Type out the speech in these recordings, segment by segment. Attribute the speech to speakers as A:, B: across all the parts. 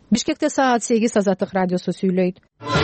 A: Бишкекте саат 8 Азаттык радиосу сүйлөйт.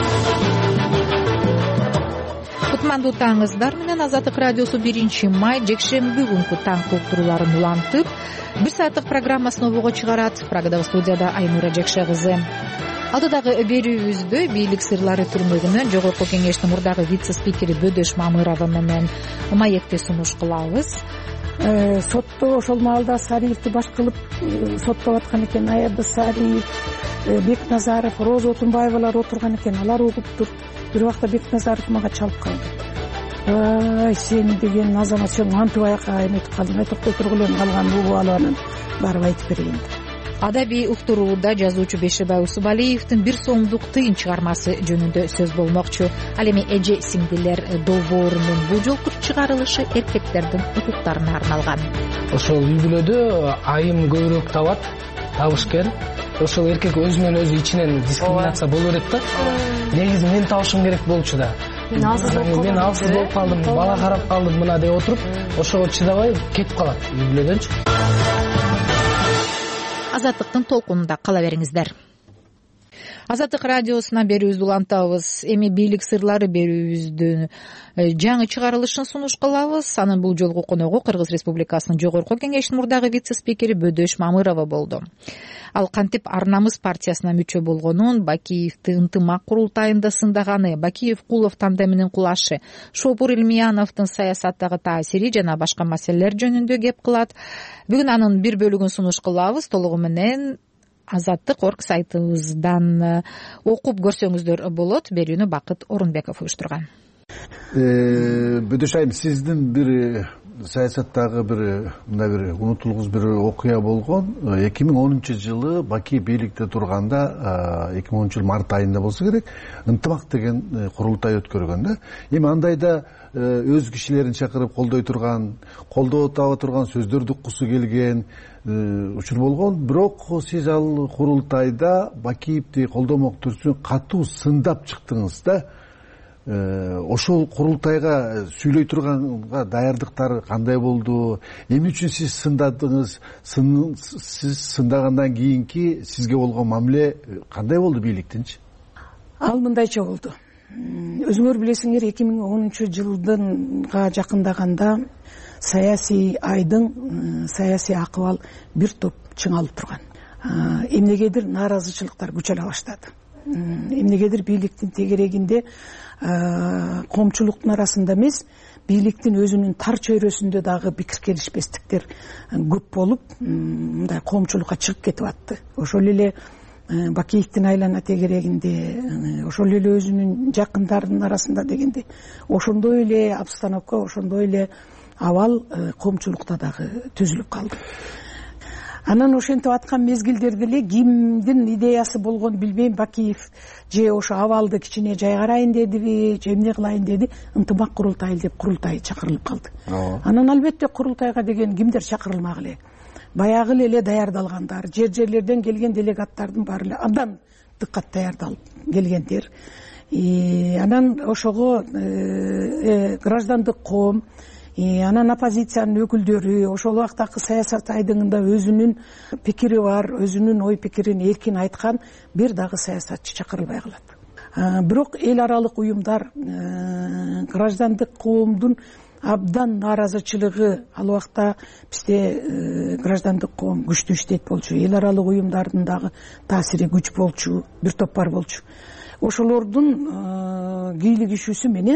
A: Кутмандуу таңыңыздар менен Азаттык радиосу 1-май жекшемби күнкү таң уктурууларын улантып, 1 сааттык программасын обого чыгарат. Прагадагы студияда Айнура Жекше кызы. Алдыдагы берүүбүздө бийлик сырлары түрмөгүнөн Жогорку Кеңештин мурдагы вице-спикери Бөдөш Мамырова менен маекти сунуш кылабыз.
B: Сотто ошол маалда Сариевди баш кылып соттоп аткан экен. Аябы Сариев, Бекназаров, Роза Отунбаевалар отурган экен. Алар угуптур. Бир убакта Бекназаров мага чалып калды. Ай, сен деген азамат, сен кантип аякка эметип калдың? Ай, токтой тургула, калган угуп алып анан барып айтып берейин.
A: Адабий уктурууда жазуучу Бешебай Усубалиевдин 1 сомдук тыйын чыгармасы жөнүндө сөз болмокчу. Ал эми эже сиңдилер долбоорунун бул жолку чыгарылышы эркектердин укуктарына арналган.
C: Ошол үй бүлөдө айым көбүрөөк табышкер. Ошол эркек өзүнөн өзү ичинен дискриминация боло берет да. Негизи мен табышым керек болчу да. Мен алсыз болуп калдым, бала карап калдым мына деп отуруп, ошого чыдабай кетип калат үй бүлөдөнчү.
A: Азаттыктын толкунунда кала бериңиздер. Азаттык радиосуна берүүбүздү улантабыз. Эми бийлик сырлары берүүбүздүн жаңы чыгарылышын сунуш кылабыз. Анын бул жолку коногу Кыргыз Республикасынын Жогорку Кеңештин мурдагы вице-спикери Бөдөш Мамырова болду. Ал кантип Ар намыс партиясына мүчө болгонун, Бакиевди ынтымак курултайында сындаганы, Бакиев-Кулов тандеминин кулашы, Шопур Илмияновдун саясаттагы таасири жана башка маселелер жөнүндө кеп кылат. Бүгүн анын бир бөлүгүн сунуш кылабыз. Толугу менен Азаттык.орг сайтыбыздан окуп көрсөңүздөр болот. Берүүнү Бакыт Орунбеков уюштурган.
D: Бөдөш айым, сиздин бир саясаттагы мындай бир унутулгус бир окуя болгон. 2010-жылы Бакиев бийликте турганда, 2010-жыл март айында болсо керек, ынтымак деген курултай өткөргөн да. Эми андайда өз кишилерин чакырып колдоо таба турган, сөздөрдү уккусу келген учур болгон. Бирок сиз ал курултайда Бакиевди колдомоктор катуу сындап чыктыңыз да. Ошол курултайга сүйлөй турганга даярдыктар кандай болду? Эмне үчүн сиз сындадыңыз? Сиз сындагандан кийинки сизге болгон мамиле кандай болду бийликтинчи?
B: Ал мындайча болду. Өзүңөр билесиңер, 2010-жылдынга жакындаганда саясий айдың, саясий акыбал бир топ чыңалып турган. Эмнегедир нааразычылыктар күчөлө баштады. Эмнегедир бийликтин тегерегинде коомчулуктун арасында эмес, бийликтин өзүнүн тар чөйрөсүндө дагы пикир келишпестиктер көп болуп, мындай коомчулукка чыгып кетип атты. Ошол эле Бакиевдин айлана тегерегинде, ошол эле өзүнүн жакындарынын арасында дегенде, ошондой эле обстановка, ошондой эле абал коомчулукта дагы түзүлүп калды. Анан ошентип аткан мезгилдерде эле кимдин идеясы болгон билбейм, Бакиев же ошо абалды кичине жайгарайын дедиби, же эмне кылайын деди, ынтымак курултай деп курултай чакырылып калды. Анан албетте курултайга деген кимдер чакырылмак эле. Баягы эле даярдалгандар, жерлерден келген делегаттардын баары эле абдан дыккат даярдалып келгендер. Анан ошого граждандык коом, анан оппозициянын өкүлдөрү, ошол убактагы саясат айдыңында өзүнүн пикири бар, өзүнүн ой пикирин эркин айткан бир дагы саясатчы чакырылбай калат. Бирок эл аралык уюмдар, граждандык коомдун абдан нааразычылыгы, ал убакта бизде граждандык коом күчтүү иштейт болчу, эл аралык уюмдардын дагы таасири күч болчу, бир топ бар болчу. Ошолордун кийлигишүүсү менен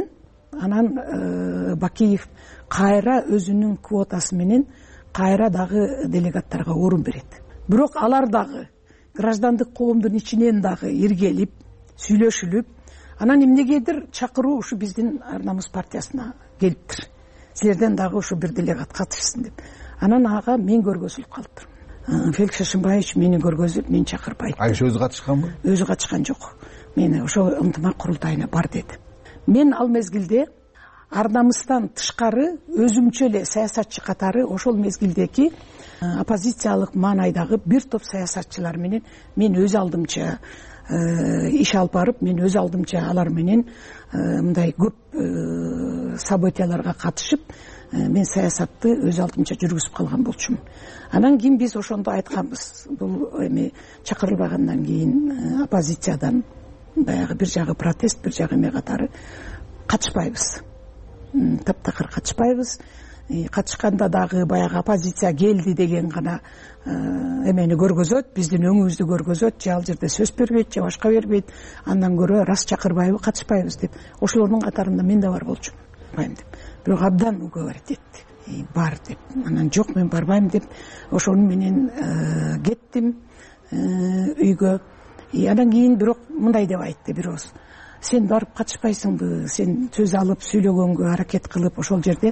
B: анан Бакиев кайра өзүнүн квотасы менен кайра дагы делегаттарга орун берет. Бирок алар дагы граждандык коомдун ичинен дагы иргелип, сүйлөшүлүп, анан эмнегедир чакыруу ушу биздин Ар намыс партиясына келиптир. Силерден дагы ушу бир делегат катышсын деп. Анан ага мен көргөзүлүп калыптыр. Феликс Шашымбаевич мени көргөзүп, мен чакырбайт.
D: Айша өзү катышканбы?
B: Өзү катышкан жок. Мени ошо ынтымак курултайына бар деди. Мен ал мезгилде Ар намыстан тышкары өзүмчө эле саясатчы катары ошол мезгилдеги оппозициялык маанайдагы бир топ саясатчылар менен мен өз алдымча иш алып барып, мен өз алдымча алар менен мындай көп событияларга катышып, мен саясатты өз алдымча жүргүзүп калган болчумун. Анан кийин биз ошондо айтканбыз, бул эми чакырылбагандан кийин оппозициядан баягы бир жагы протест, бир жагы эме катары катышпайбыз, таптакыр катышпайбыз. Катышканда дагы баягы оппозиция келди деген гана эмени көргөзөт, биздин өңүбүздү көргөзөт, же ал жерде сөз бербейт, же башка бербейт, андан көрө рас чакырбайбы, катышпайбыз деп. Ошолордун катарында мен да бар болчумун, барбайм деп. Бирок абдан уговорить этти, бар деп. Анан жок, мен барбайм деп, ошону менен кеттим үйгө. Анан кийин бирок мындай деп айтты бир ооз: сен барып катышпайсыңбы, сен сөз алып сүйлөгөнгө аракет кылып ошол жерде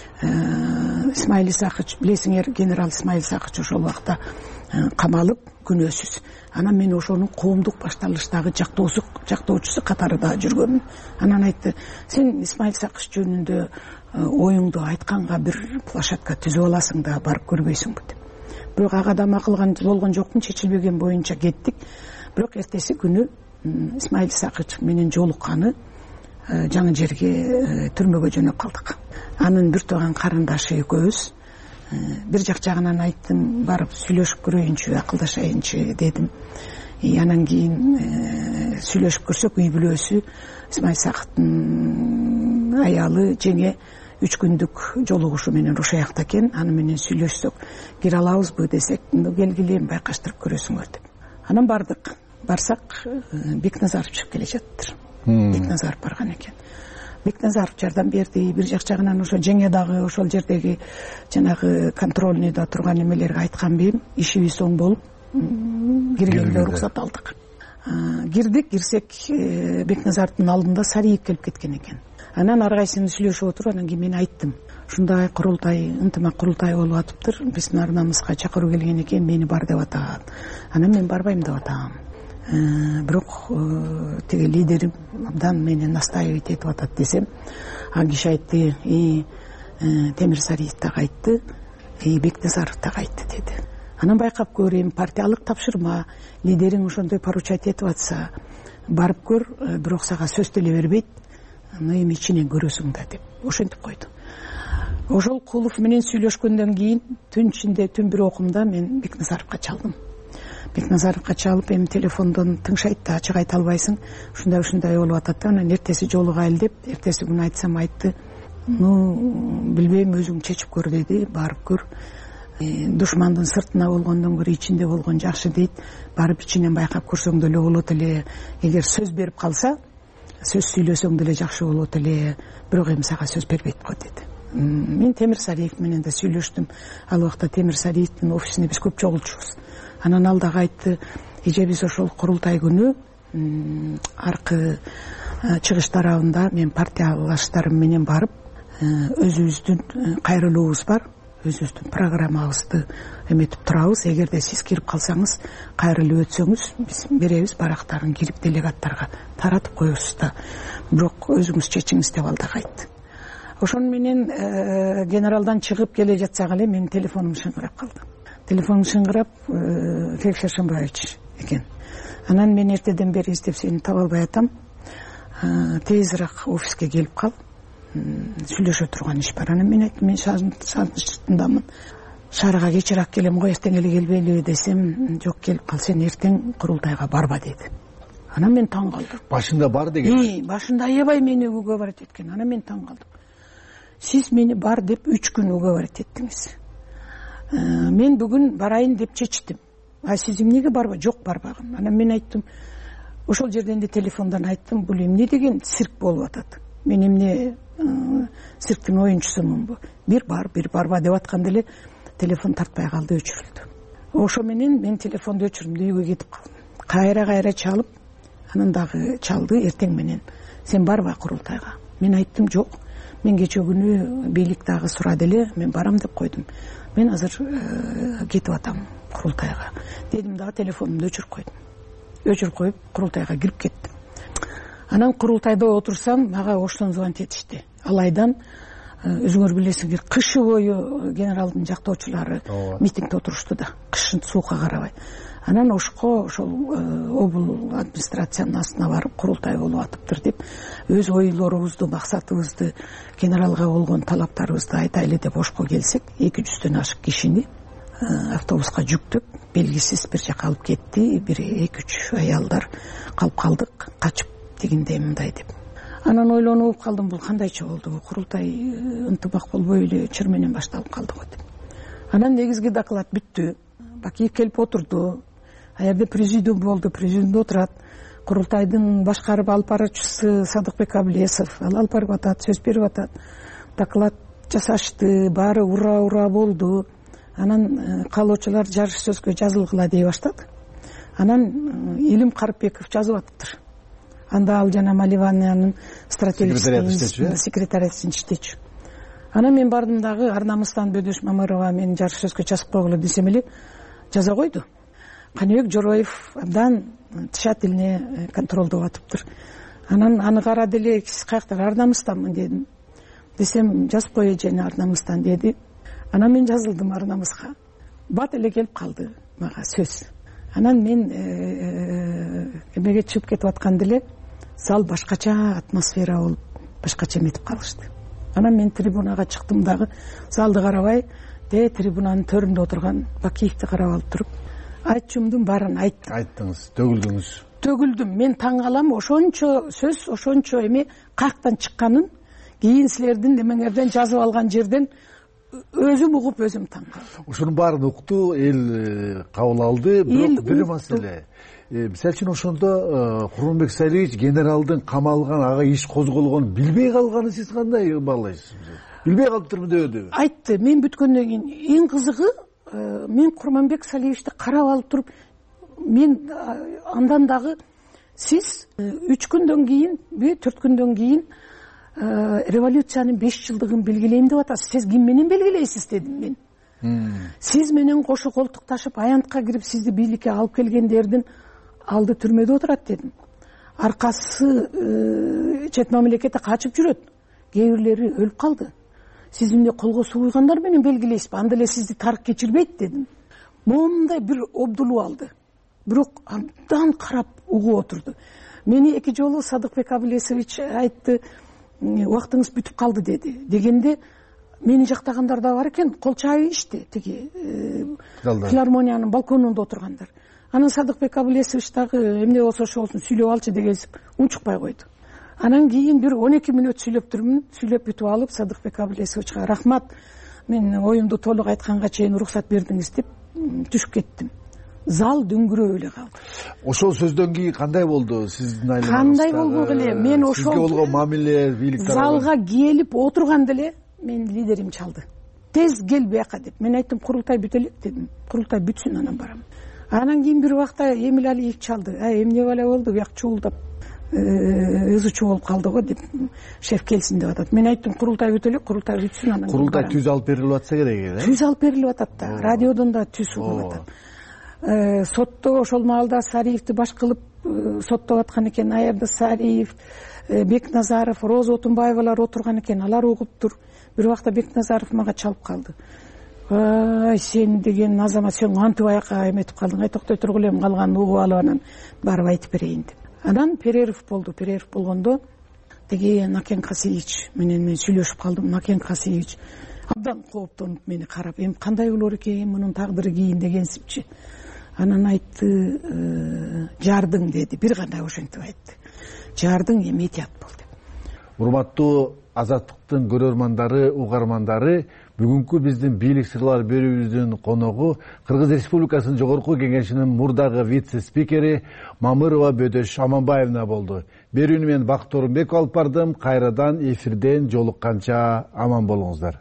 B: Исмаил Исакович, билесиңер, генерал Исмаил Исакович ошол убакта камалып, күнөөсүз. Анан мен ошонун коомдук башталыштагы жактоочусу катарында жүргөнмүн. Анан айтты: сен Исмаил Исакович жөнүндө оюңду айтканга бир площадка түзүп аласың да барып көрбөйсүңбү деп. Бирок ага да макулган болгон жокмун, чечилбеген боюнча кеттик. Бирок эртеси күнү Исмаил Исакович менен жолукканы жаңы жерге түрмөгө жөнөп калдык. Анын бир тууган карындашы экөөбүз, бир жагынан айттым, барып сүйлөшүп көрөйүнчү, акылдашайынчы дедим. Анан кийин сүйлөшүп көрсөк, үй бүлөсү Исмаил Исаковдун аялы жеңе 3 күндүк жолугушу менен ошол жакта экен. Аны менен сүйлөшсөк, кире алабызбы десек, келгиле байкаштырып көрөсүңөр деп. Анан бардык. Барсак, Бекназаров чыгып келе жаттыр. Бекназаров барган экен. Бекназаров жардам берди. Бир жагынан ошо жеңе дагы ошол жердеги жанагы контрольныйда турган эмелерге айткан бейим, ишибиз оң болуп, киргенге уруксат алдык. Кирсек, Бекназаровдун алдында Сариев келип кеткен экен. Анан ар кайсыны сүйлөшүп отуруп, анан кийин мен айттым: ушундай курултай, ынтымак курултай болуп атыптыр, биздин арнамызга чакыруу келген экен, мени бар деп атат. Анан мен барбайм деп атам. Бирок тиги лидерим абдан мени настаивать этип атат десем, ал киши айтты: Темир Сариев так айтты, Бекназаров так айтты деди. Анан байкап көрөйм, партиялык тапшырма, лидериң ошондой поручать этип атса, барып көр, бирок сага сөз деле бербейт, эми ичинен көрөсүң да деп ошентип койду. Ошол Кулов менен сүйлөшкөндөн кийин түн ичинде, түн бир окумда мен Бекназаровго чалдым. Бекназаровго чалып, эми телефондон тыңшайт да, ачык айта албайсың, ушундай болуп атат да. Анан эртеси жолугайлы деп, эртеси күнү айтсам айтты: билбейм, өзүң чечип көр деди, барып көр. Душмандын сыртына болгондон көрө ичинде болгон жакшы дейт. Барып ичинен байкап көрсөң деле болот эле. Эгер сөз берип калса, сөз сүйлөсөң деле жакшы болот эле. Бирок эми сага сөз бербейт го деди. Мен Темир Сариев менен да сүйлөштүм. Ал убакта Темир Сариевдин офисине биз көп чогулчубуз. Анан ал дагы айтты: эже биз ошол курултай күнү аркы чыгыш тарабында мен партиялаштарым менен барып, өзүбүздүн кайрылуубуз бар, өзүбүздүн программабызды эметип турабыз. Эгерде сиз кирип калсаңыз, кайрылып өтсөңүз, биз беребиз барактарын кирип делегаттарга таратып коебуз да. Бирок өзүңүз чечиңиз деп ал дагы айтты. Ошону менен генералдан чыгып келе жатсак эле менин телефонум шыңгырап калды. Телефонум шыңгырап, Феликс Шашымбаевич экен. Анан мен эртеден бери издеп сени таба албай атам. Тезирээк офиске келип кал. Сүйлөшө турган иш бар. Анан мен айттым: мен сагынычтындамын. Шаарга кечирээк келем го, эртең эле келбейлиби десем, жок, келип кал, сен эртең курултайга барба деди. Анан мен таң калдым.
D: Башында бар деген.
B: Башында аябай мени уговорить эткен. Анан мен таң калдым. Сиз мени бар деп 3 күн уговорить эттиңиз. Мен бүгүн барайын деп чечтим. Сиз эмнеге барба? Жок, барбагам. Анан мен айттым, ошол жерден де телефондон айттым: бул эмне деген цирк болуп атат? Мен эмне цирктин оюнчусумунбу? Бир бар, бир барба деп атканда эле телефон тартпай калды, өчүрүлдү. Ошо менен мен телефонду өчүрдүм, үйгө кетип калдым. Кайра чалып, анан дагы чалды эртең менен: сен барба курултайга? Мен айттым: жок, мен кече күнү бийлик дагы сурады эле, мен барам деп койдум. Мен азыр кетип атам курултайга дедим дагы телефонумду өчүрүп койдум. Өчүрүп коюп курултайга кирип кеттим. Анан курултайда отурсам, мага оштон звонить этишти. Ал айдан өзүңөр билесиңер, кышы бою генералдын жактоочулары митингде отурушту да, кышын суукка карабай. Анан ошол обул администрациянын астына барып курултай болуп атыптыр деп өз ойлорубузду, максатыбызды, генералга болгон талаптарыбызды айтайлы деп ошко келсек, 200дөн ашык кишини автобуска жүктөп, белгисиз бир жака алып кетти. Бир 2-3 аялдар калып калдык, качып дегендей мындай деп. Анан ойлонуп калдым, бул кандайча болду? Курултай ынтымак болбой эле чыр менен башталып калды го деп. Анан негизги доклад бүттү. Бакиев келип отурду. Аерде президиум болду, президиумда отурат. Курултайдын башкарып алып баруучусу Садыкбек Абилесов, ал алып барып атат, сөз берип атат. Доклад жасашты, баары ура болду. Анан каалоочулар жарыш сөзгө жазылгыла дей баштады. Анан Илим Карыпбеков жазып атыптыр. Анда ал жана Маливанянын стратегический секретариятын иштечү. Анан мен бардым дагы Арнамыстан Бөдөш Мамырова мени жарыш сөзгө жазып койгула десем эле жаза койду. Каныбек Жороев абдан тщательно контролдоп атыптыр. Анан аны карады эле, сиз каяктан? Арнамыстанмын дедим. Десем жазып кой эжени Арнамыстан деди. Анан мен жазылдым Арнамыска. Бат эле келип калды мага сөз. Анан мен эмеге чыгып кетип атканда эле зал башкача атмосфера болуп, башкача эметип калышты. Анан мен трибунага чыктым дагы, залды карабай, трибунанын төрүндө отурган Бакиевди карап алып туруп, айтчумдун баарын айттым.
D: Айттыңыз, төгүлдүңүз. Төгүлдүм.
B: Мен таң калам, ошончо сөз, ошончо эме каяктан чыкканын, кийин силердин немеңерден жазып алган жерден өзүм угуп өзүм таң калдым.
D: Ошонун баарын укту, эл кабыл алды, бирок бир маселе. Мисалы үчүн ошондо Курманбек Салиевич генералдын камалган, ага иш козголгонун билбей калганын сиз кандай баалайсыз? Билбей калыптырмы дөөдү?
B: Айтты. Мен бүткөндөн кийин эң кызыгы, мен Курманбек Салиевичти карап алып туруп, мен андан дагы сиз 3 күндөн кийин, 4 күндөн кийин революциянын 5 жылдыгын белгилейм деп атасыз. Сиз ким менен белгилейсиз дедим мен. Сиз менен кошо колтукташып аянтка кирип сизди бийликке алып келгендердин алды түрмөдө отурат дедим. Аркасы чет мамлекетте качып жүрөт. Кээ бирлери өлүп калды. Сиз эмне колго суу куйгандар менен белгилейсизби? Анда эле сизди тарых кечирбейт дедим. Момундай бир обдулуп алды. Бирок абдан карап угуп отурду. Мени 2 жолу Садыкбек Абилесович айтты, убактыңыз бүтүп калды деди. Дегенде мени жактагандар да бар экен, кол чаап ичти, тиги филармониянын балконунда отургандар. Анан Садыкбек Абилесович дагы эмне болсо ошо болсун сүйлөп алчы дегенсип унчукпай койду. Анан кийин бир 12 мүнөт сүйлөп турмун, сүйлөп бүтүп алып Садыкбек Абилесовичке рахмат, мен оюмду толук айтканга чейин уруксат бердиңиз деп түшүп кеттим. Зал дүңгүрөп эле калды.
D: Ошол сөздөн кийин кандай болду сиздин айланаңызда?
B: Кандай болбок эле? Мен ошол
D: сизге болгон мамиле, бийлик тарабынан
B: залга келип отурганда эле мен лидерим чалды. Тез кел бияка деп. Мен айттым, курултай бүтө элек дедим. Курултай бүтсүн, анан барам. Анан кийин бир убакта Эмил Алиев чалды. Эмне бала болду? Бияк чуулдап өзү чуулуп калды го деп, шеф келсин деп атат. Мен айттым, курултай бүтө элек, курултай бүтсүн, анан
D: курултай түз алып берилип атса керек эле.
B: Түз алып берилип атат да. Радиодон да түз угуп атат. Сотто ошол маалда Сариевди баш кылып соттоп аткан экен. Аерде Сариев, Бекназаров, Роза Отунбаевалар отурган экен. Алар угуптур. Бир убакта Бекназаров мага чалып калды. Ай, сен деген азамат, сен кантип аяка эметип калдың? Ай, токтой тургула, эми калганын угуп алып анан барып айтып берейин деп. Анан перерыв болду. Перерыв болгондо теги Накен Касиевич менен мен сүйлөшүп калдым. Накен Касиевич абдан кооптонуп мени карап, эми кандай болор экен, мунун тагдыры кийин дегенсипчи. Анан айтты, жардың деди, бир гана ошентип айтты. Жардың эметият бол деп.
D: Урматтуу Азаттыктын көрөрмандары, угармандары, бүгүнкү биздин бийлик сырлары берүүбүздүн коногу Кыргыз Республикасынын Жогорку Кеңешинин мурдагы вице-спикери Мамырова Бөдөш Аманбаевна болду. Берүүнү мен Бакыт Орунбеков алып бардым. Кайрадан эфирден жолукканча аман болуңуздар.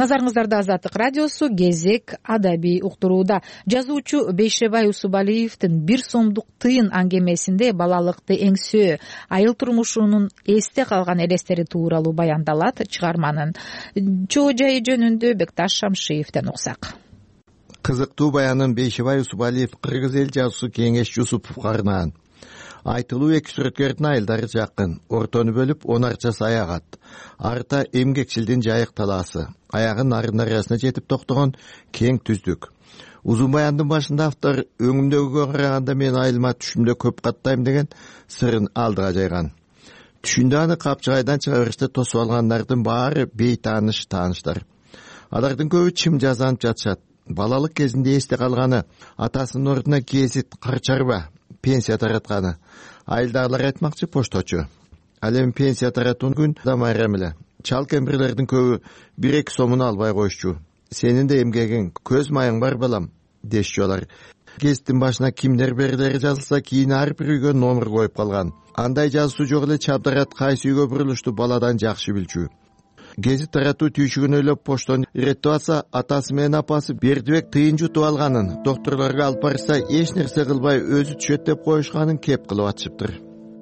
A: Назарыңыздарда Азаттык радиосу, кезек адабий уктурууда. Жазуучу Бейшебай Усубалиевдин «Бир сомдук тыйын» аңгемесинде балалыкты эңсөө, айыл турмушунун эсте калган элестери тууралуу баяндалат. Чыгарманын чоо жайы жөнүндө Бекташ Шамшиевден уксак.
E: Кызыктуу баянын Бейшебай Усубалиев кыргыз эл жазуусу Кеңеш Жусуповго арнаган. Айтылуу эки сүрөткөрдүн айылдары жакын, ортону бөлүп 10 арчасы аягат. Арта эмгекчилдин жайык талаасы, аягын нарын арасына жетип токтогон кең түздүк. Узун баяндын башында автор өңүмдөгүгө караганда мен айылыма түшүмдө көп каттайм деген сырын алдыга жайган. Түшүндө аны Капчыгайдан чыга бериште тосуп алгандардын баары бейтааныштар. Алардын көбү чым жазанып жатышат. Балалык кезинде эсте калганы атасынын ордуна гезит, карчарба, пенсия таратканы. Айылдагылар айтмакчы пошточу. Ал эми пенсия таратуун күн да майрам эле. Чал кемпирлердин көбү 1-2 сомуну албай коюшчу. Сенин да эмгегиң, көз майың бар балам, дешчү алар. Гезиттин башына кимдер берилери жазылса, кийин ар бир үйгө номер коюп калган. Андай жазуусу жок эле чабдарат кайсы үйгө бурулушту баладан жакшы билчү. Гезит таратуу түйшүгүн ойлоп поштон иреттип атса, атасы менен апасы Бердибек тыйын жутуп алганын, доктурларга алып барса эч нерсе кылбай өзү түшөт деп коюшканын кеп кылып атышыптыр.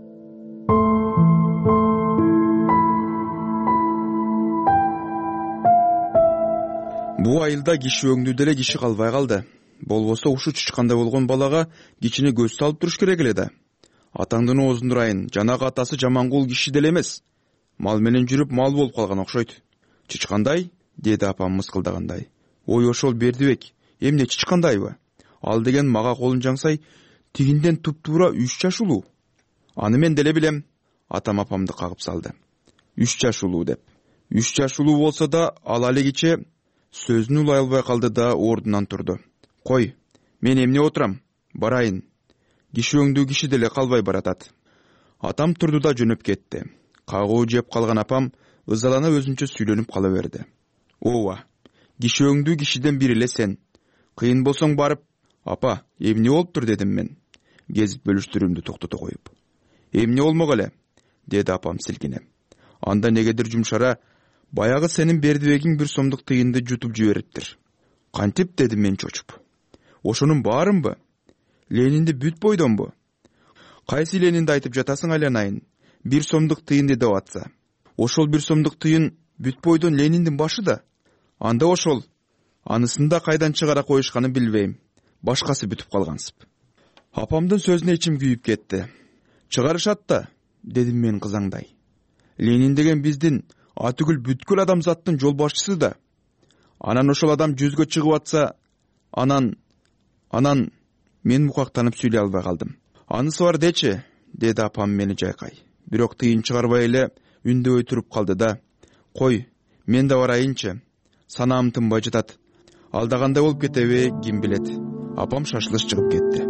F: Бул айылда киши өңдүү деле киши калбай калды. Болбосо ушу чычкандай болгон балага кичине көз салып туруш керек эле да. Атаңдын оозун урайын, жанагы атасы Жамангул киши деле эмес. Мал менен жүрүп мал болуп калган окшойт. Чычкандай? Деди апам мыскылдагандай. Ой, ошол Бердибек, эмне чычкандайбы? Ал деген мага колун жаңсай, тигинден туп-туура 3 жаш улуу. Аны мен деле билем. Атам апамды кагып салды. 3 жаш улуу деп. 3 жаш улуу болсо да, ал али кече сөзүн улай албай калды да ордунан турду. Кой, мен эмне отурам? Барайын. Киши өңдүү киши деле калбай баратат. Атам турду да жөнөп кетти. Кагуу жеп калган апам ызалана өзүнчө сүйлөнүп кала берди. Ооба, киши өңдүү кишиден бири эле сен. Кыйын болсоң барып, апа, эмне болуптур дедим мен. Гезит бөлүштүрүүмдү токтото коюп. Эмне болмок эле, деди апам силкине. Анда негедир жумшара, баягы сенин Бердибегиң 1 сомдук тыйынды жутуп жибериптир. Кантип, дедим мен чочуп. Ошонун баарынбы? Ленинди бүт бойдонбу? Кайсы Ленинди айтып жатасың айланайын? 1 сомдук тыйын деп атса. Ошол 1 сомдук тыйын бүт бойдон Лениндин башы да. Анда ошол. Анысын да кайдан чыгара коюшканын билбейм. Башкасы бүтүп калгансып. Апамдын сөзүнө ичим күйүп кетти. Чыгарышат да, дедим мен кызаңдай. Ленин деген биздин атүгүл бүткүл адамзаттын жол башчысы да. Анан ошол адам жүзгө чыгып атса, анан мен мукактанып сүйлөй албай калдым. Анысы бар дечи, деди апам мени жайкай. Бирок тыйын чыгарбай эле үндөбөй туруп калды да. Кой, мен да барайынчы. Санаам тынбай жатат. Алдагандай болуп кетеби, ким билет. Апам шашылыш чыгып кетти.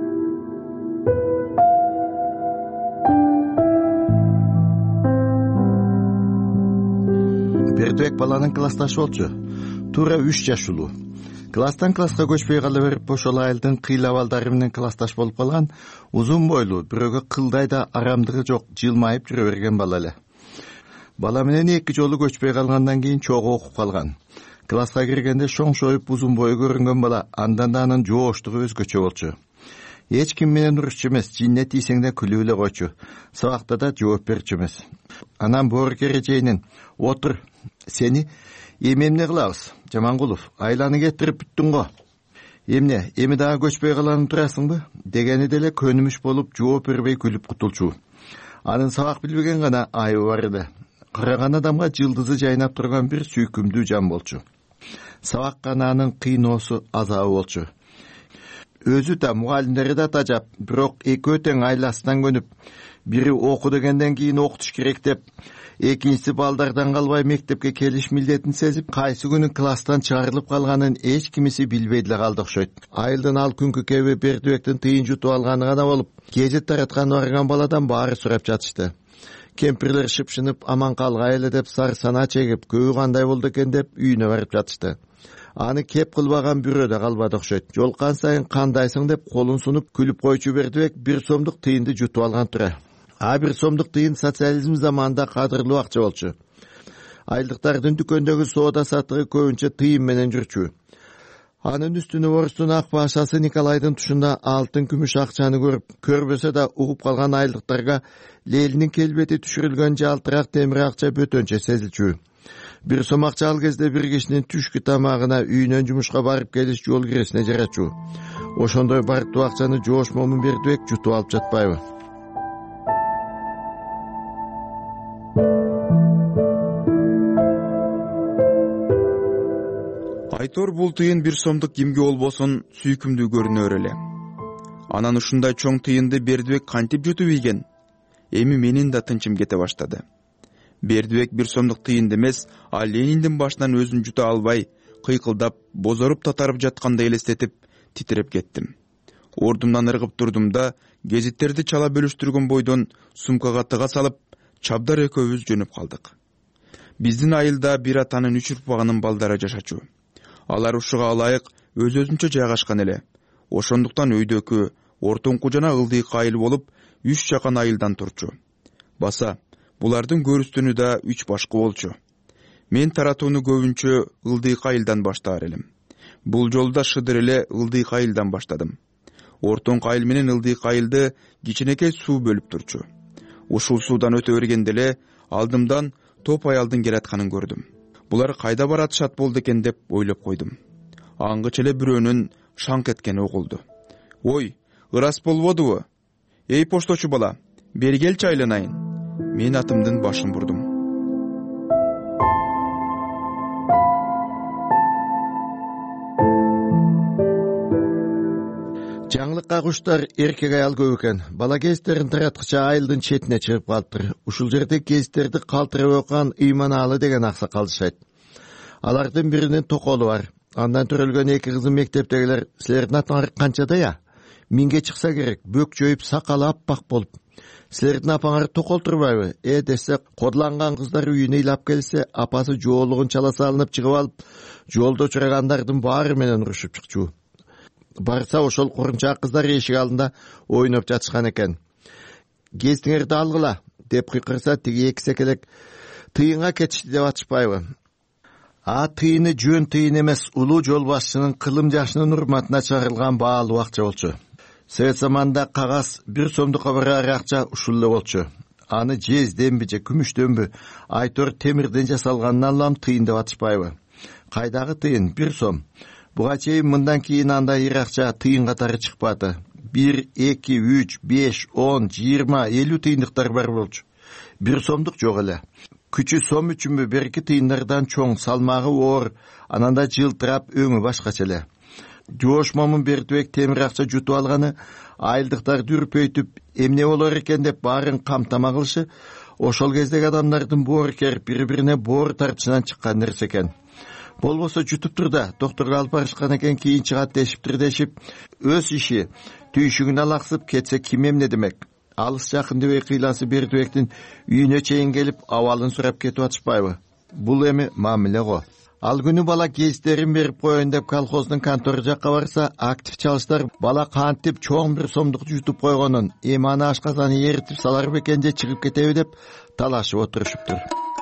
E: Бердибек баланын классташы болчу. Туура 3 жаш улуу. Класстан класска көчпөй кала берип, ошол айылдын кыйла балдары менен классташ болуп калган, узун бойлуу, бирөөгө кылдай да арамдыгы жок, жылмайып жүрө берген бала эле. Бала менен 2 жолу көчпөй калгандан кийин чогуу окуп калган. Класска киргенде шоңшоюп узун бою көрүнгөн бала, андан да анын жооштугу өзгөчө болчу. Эч ким менен урушчу эмес, жинне тийсең да күлүп эле койчу. Сабакта да жооп берчү эмес. Анан боорукер эрежейинен: "Отур, сени эмне кылабыз? Жамангулов, айланы кетирип бүттүң го. Эмне, эми дагы көчпөй каланып турасыңбы?" дегени деле көнүмүш болуп, жооп бербей күлүп кутулчу. Анын сабак билбеген гана айыбы бар эле. Караган адамга жылдызы жайнап турган бир сүйкүмдүү жан болчу. Сабак гана анын кыйноосу, азабы болчу. Өзү да, мугалимдери да тажап, бирок экөө тең айласынан көнүп, бири оку дегенден кийин окутуш керек деп, экинчиси балдардан калбай мектепке келиш милдетин сезип, кайсы күнү класстан чыгарылып калганын эч кимиси билбей деле калды окшойт. Айылдын ал күнкү кеби Бердибектин тыйын жутуп алганы гана болуп, гезит таратканы барган баладан баары сурап жатышты. Кемпирлер шыпшынып, аман калгайлы деп сар сана чегип, көбү кандай болду экен деп үйүнө барып жатышты. Аны кеп кылбаган бирөө да калбады окшойт. Жолкан сайын кандайсың деп колун сунуп күлүп койчу Бердибек 1 сомдук тыйынды жутуп алган тура. 1 сомдук тыйын социализм заманында кадырлуу акча болчу. Айылдыктардын дүкөндөгү соода саттыгы көбүнчө тыйын менен жүрчү. Анын үстүнө Орустун ак башасы Николайдын тушунда алтын күмүш акчаны көрбөсө да угуп калган айылдыктарга Лелинин келбети түшүрүлгөн жалтырак темир акча бөтөнчө сезилчү. Бир сом акча ал кезде бир кишинин түшкү тамагына, үйүнөн жумушка барып келиш жол киресине жарачу. Ошондой барктуу акчаны Жоош момун Бердибек жутуп алып жатпайбы?
F: Айтор бул тыйын бир сомдук кимге болбосун сүйкүмдүү көрүнөр эле. Анан ушундай чоң тыйынды Бердибек кантип жутуп ийген? Эми менин да тынчым кете баштады. Бердибек бир сомдук тыйынды эмес, а Лениндин башынан өзүн жута албай, кыйкылдап, бозоруп татарып жаткандай элестетип, титиреп кеттим. Ордумдан ыргып турдум да, гезиттерди чала бөлүштүргөн бойдон сумкага тыга салып, чабдар экөөбүз жөнөп калдык. Биздин айылда бир атанын 3 урпагынын балдары жашачу. Алар ушуга ылайык өз-өзүнчө жайгашкан эле. Ошондуктан өйдөкү, ортоңку жана ылдыйкы айыл болуп, 3 жакан айылдан турчу. Баса, булардын көрүстүнү да 3 башкы болчу. Мен таратууну көбүнчө ылдыйкы айылдан баштаар элем. Бул жолу да шыдыр эле ылдыйкы айылдан баштадым. Ортоңку айыл менен ылдыйкы айылды кичинекей суу бөлүп турчу. Ушул суудан өтө бергенде эле алдымдан топ аялдын келатканын көрдүм. Булар кайда баратышат болду экен деп ойлоп койдум. Аңгыч эле бирөөнүн шаңк эткени угулду. Ой, ырас болбодубу? Эй пошточу бала, бери келчи айланайын. Мен атымдын башын бурдум.
E: Жаңылыкка куштар эркек аял көп экен. Бала кездерин тараткыча айылдын четине чыгып калыптыр. Ушул жерде кездерди калтырып окуган Ыйманалы деген аксакал жашайт. Алардын биринин токолу бар. Андан төрөлгөн 2 кызы мектептегилер. Силердин атыңар канчада я? 1000ге чыкса керек. Бөк жоюп, сакалы аппак болуп. Силердин апаңар токол турбайбы? Десе, кодланган кыздар үйүнө ыйлап келсе, апасы жоолугун чала салынып чыгып алып, жолдо учурагандардын баары менен урушуп чыкчу. Барса ошол курунчак кыздар эшик алдында ойноп жатышкан экен. Кезиңерди алгыла деп кыйкырса, тиги 2 секелек тыйынга кетишти деп атышпайбы? Тыйыны жөн тыйын эмес, улуу жол башчынын кылым жашынын урматына чыгарылган баалуу акча болчу. Совет заманында кагаз 1 сомдукка барар акча ушул эле болчу. Аны жезденби же күмүштөнбү, Айтор темирден жасалганын алам тыйын деп атышпайбы? Кайдагы тыйын 1 сом. Буга чейин мындан кийин андай ир акча тыйын катары чыкпады. 1, 2, 3, 5, 10, 20, 50 тыйындыктар бар болчу. 1 сомдук жок эле. Күчү сом үчүнбү берки тыйындардан чоң, салмагы оор, ананда жылтырап өңү башкача эле. Жоош момун Бердибек темир акча жутуп алганы айылдыктарды үрпөйтүп, эмне болор экен деп баарын камтама кылышы, ошол кездеги адамдардын боорукер бири-бирине боор тартышынан чыккан нерсе экен. Болбосо жутуптур да, доктурга алып барышкан экен, кийин чыгат дешип, өз иши түйшүгүнө алаксып кетсе ким эмне демек? Алыс жакын дебей кыйласы Бердибектин үйүнө чейин келип, абалын сурап кетип атышпайбы? Бул эми мамиле го. Ал күнү бала кездерин берип коеюн деп колхоздун контору жакка барса, актив чалыштар бала кантип чоң 1 сомдук жутуп койгонун, эми аны ашказаны эритип салар бекен же чыгып кетеби деп талашып отурушуптур.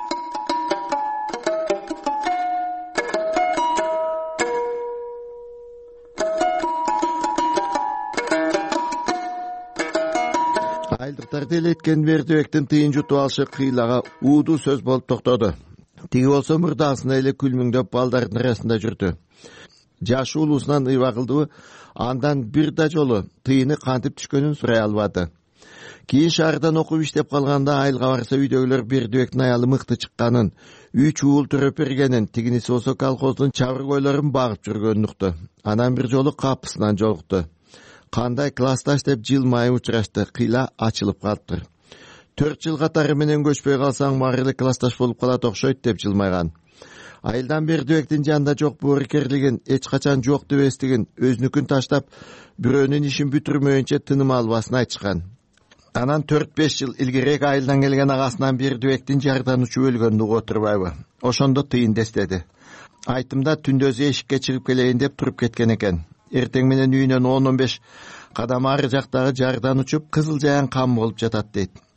E: Айылдыктарды элеткен Бердибектин тыйын жутуп алышы кыйлага уудуу сөз болуп токтоду. Тиги болсо мурдасына эле күлмүңдөп балдардын арасында жүрдү. Жашы улуусунан ыйба кылдыбы, андан бир да жолу тыйыны кантип түшкөнүн сурай албады. Кийин шаардан окуп иштеп калганда айылга барса, үйдөгүлөр Бердибектин аялы мыкты чыкканын, 3 уул төрөп бергенин, тигиниси болсо колхоздун чабыргойлорун багып жүргөнүн укту. Анан бир жолу капысынан жолукту. Кандай классташ деп жылмайып учурашты, кыйла ачылып калыптыр. 4 жыл катары менен көчпөй калсаң, баары эле классташ болуп калат окшойт деп жылмайган. Айылдан Бердибектин жанында жок боорукерлигин, эч качан жок дебестигин, өзүнүкүн таштап, бирөөнүн ишин бүтүрмөйүнчө тыным албасын айтышкан. Анан 4-5 жыл илгерээк айылдан келген агасынан Бердибектин жарданучу өлгөнүн угуп отурбайбы? Ошондо тыйын дестеди. Айтымда түндөзү эшикке чыгып келейин деп туруп кеткен экен. Эртең менен үйүнөн 10-15 кадам ары жактагы жардан учуп, кызыл жаян кам болуп жатат дейт.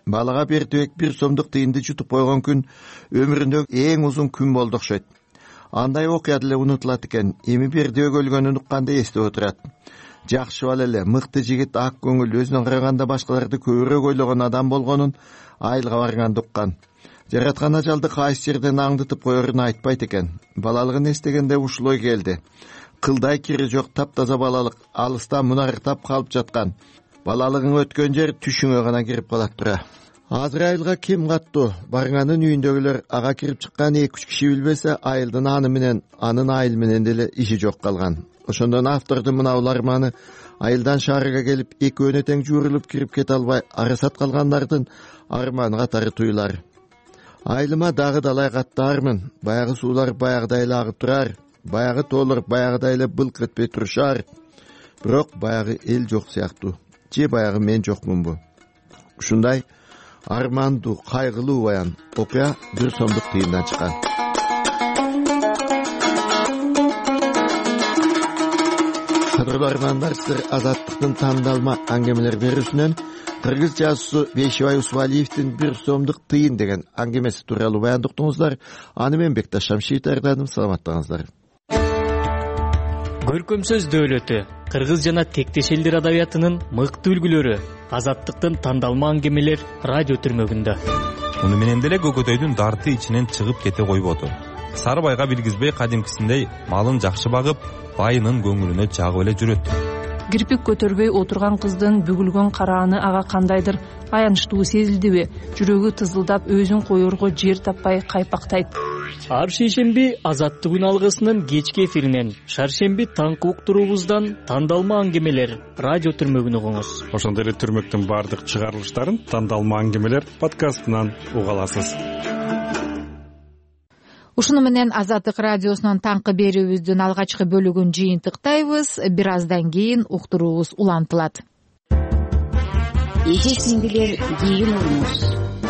E: Балага бертибек 1 сомдук тыйынды жутуп койгон күн өмүрүндөгү эң узун күн болду окшойт. Андай окуя деле унутулат экен. Эми бердибек өлгөнүн укканда эстеп отурат. Жакшы бала эле, мыкты жигит, ак көңүл, өзүнө караганда башкаларды көбүрөөк ойлогон адам болгонун айылга барганда уккан. Жараткан ажалды кайсы жерден аңдытып коерун айтпайт экен. Балалыгын эстегенде ушул ой келди. Кылдай кири жок таптаза балалык алыстан мунарыктап калып жаткан. Балалыгың өткөн жер түшүңө гана кирип калат тура. Азыр айылга ким каттуу? Барганын үйүндөгүлөр ага кирип чыккан 2-3 киши билбесе, айылдын аны менен, анын айыл менен деле иши жок калган. Ошондон автордун мына уларманы айылдан шаарга келип, экөөнө тең жуурулуп кирип кете албай арасат калгандардын арманы катары туюлар. Айылыма дагы далай каттаармын. Баягы суулар баягыдай эле агып турар. Баягы тоолор баягыдай эле былк этпей турушар. Бирок баягы эл жок сыяктуу. Же баягы мен жокмунбу? Ушундай армандуу, кайгылуу баян окуя 1 сомдук тыйындан чыккан. Кадырлуу армандар, сиздер Азаттыктын тандалма аңгемелер берүүсүнөн кыргыз жазуучусу Бейшибай Усвалиевдин 1 сомдук тыйын деген аңгемеси тууралуу баяндыктыңыздар. Аны мен Бекташ Шамшиев даярдадым. Саламаттыңыздар.
G: Көркөм сөз дөөлөтү, кыргыз жана тектеш элдер адабиятынын мыкты үлгүлөрү, Азаттыктын тандалма аңгемелер радио түрмөгүндө.
H: Муну менен деле көкөтөйдүн дарты ичинен чыгып кете койбоду. Сарыбайга билгизбей кадимкисиндей малын жакшы багып, байынын көңүлүнө жагып эле жүрөт.
I: Кирпик көтөрбөй отурган кыздын бүгүлгөн карааны ага кандайдыр аянычтуу сезилдиби? Жүрөгү тызылдап, өзүн коерго жер таппай кайпактайт.
G: Ар шейшемби Азаттык алгысынын кечки эфиринен, шаршемби таңкы уктуруубуздан тандалма аңгемелер радио түрмөгүн угуңуз.
J: Ошондой эле түрмөктүн бардык чыгарылыштарын тандалма аңгемелер подкастынан уга аласыз.
A: Ушуну менен Азаттык радиосунун таңкы берүүбүздүн алгачкы бөлүгүн жыйынтыктайбыз. Бир аздан кийин уктуруубуз улантылат.
K: Эшесиңдилер кийин угуңуз.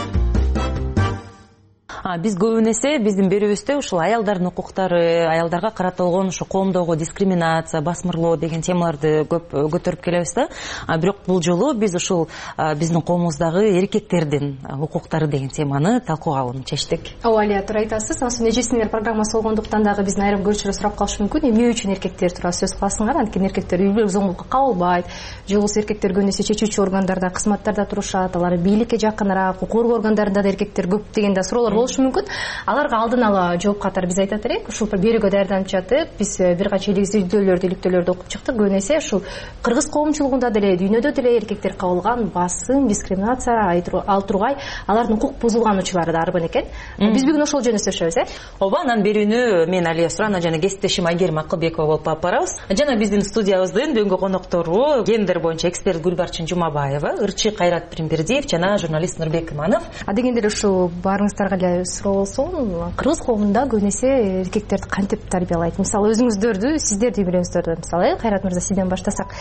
K: Биз көбүн эсе биздин берүүбүздө ушул аялдардын укуктары, аялдарга каратылган ушу коомдогу дискриминация, басмырлоо деген темаларды көп көтөрүп келебиз да. Бирок бул жолу биз ушул биздин коомубуздагы эркектердин укуктары деген теманы талкуулауну чечтик.
L: Алия, туура айтасыз. Осун эжесиңер программасы болгондуктан дагы биздин айрым көрүүчүлөр сурап калышы мүмкүн. Эмне үчүн эркектер тууралуу сөз кыласыңар? Анткени эркектер үй зомбулукка кабылбайт. Же болбосо эркектер көбүнесе чечүүчү органдарда, кызматтарда турушат. Алар бийликке жакыныраак, укук органдарында да эркектер көп деген да суроолор болушу мүмкүн. Аларга алдын ала жооп катары биз айтат элек. Ушул берүүгө даярданып жатып, биз бир канча иликтөөлөрдү окуп чыктык. Көбүн эсе ушул кыргыз коомчулугунда деле, дүйнөдө деле эркектер кабылган басым, дискриминация ал тургай, алардын укук бузулган учурлары да арбын экен. Биз бүгүн ошол жөнүндө сүйлөшөбүз,
K: Ооба, анан берүүнү мен Алия Сурана жана кесиптешим Айгерим Акылбекова болуп алып барабыз. Жана биздин студиябыздын бүгүнкү коноктору гендер боюнча эксперт Гүлбарчын Жумабаева, ырчы Кайрат Пиримбердиев жана журналист Нурбек Иманов.
L: Дегенде эле ушул баарыңыздарга эле суроо болсун, кыргыз коомунда көбүн эсе эркектерди кантип тарбиялайт? Мисалы өзүңүздөрдү, сиздердин билүүңүздөрдөн, мисалы Кайрат мырза сизден баштасак,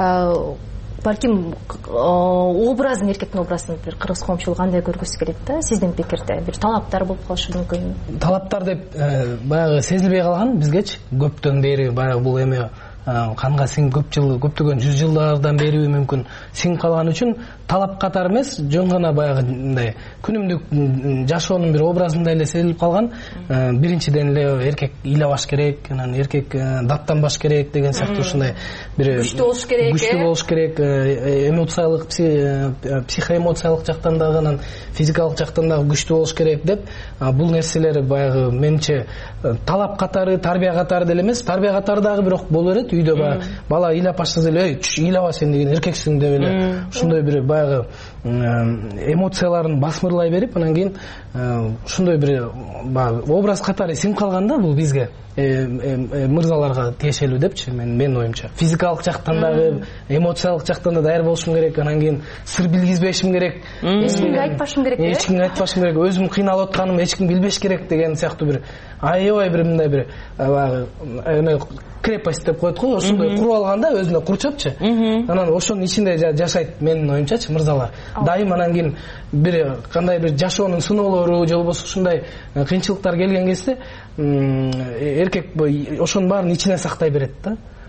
L: балким образын, эркектин образын бир кыргыз коомчулугу кандай көргүсү келет да, сиздин пикирде? Бир талаптар болуп калышы мүмкүн.
C: Талаптар деп баягы сезилбей калган бизгечи көптөн бери баягы бул эме канга сиңип көптөгөн 100 жылдардан бери мүмкүн сиңип калган үчүн талап катары эмес, жөн гана баягы мындай күнүмдүк жашоонун бир образында эле сезилип калган. Биринчиден эле эркек ыйлабаш керек, анан эркек даттанбаш керек деген сыяктуу ушундай бир күчтүү болуш керек, эмоциялык, психоэмоциялык жактан дагы, анан физикалык жактан дагы күчтүү болуш керек деп, бул нерселер баягы менимче талап катары, тарбия катары деле эмес, тарбия катары дагы бирок боло берет. Үйдө бала ыйлап баштаса эле, ыйлаба сен деген эркексиң деп эле ушундай бир баягы эмоцияларын басмырлай берип, анан кийин ушундай бир образ катары сиңип калганда бул бизге мырзаларга тиешелүү депчи, менин оюмча. Физикалык жактан дагы, эмоциялык жактан да даяр болушум керек, анан кийин сыр билгизбешим керек.
L: Эч кимге айтпашым керек.
C: Эч кимге айтпашым керек, өзүм кыйналып атканым эч ким билбеш керек деген сыяктуу бир аябай бир мындай бир эме крепость деп коет го, ошондой куруп алганда өзүнө курчопчу. Анан ошонун ичинде жашайт менин оюмчачы мырзалар. Дайым анан кийин бир кандай бир жашоонун сыноолору же болбосо ушундай кыйынчылыктар келген кезде эркек ошонун баарын ичине сактай берет да.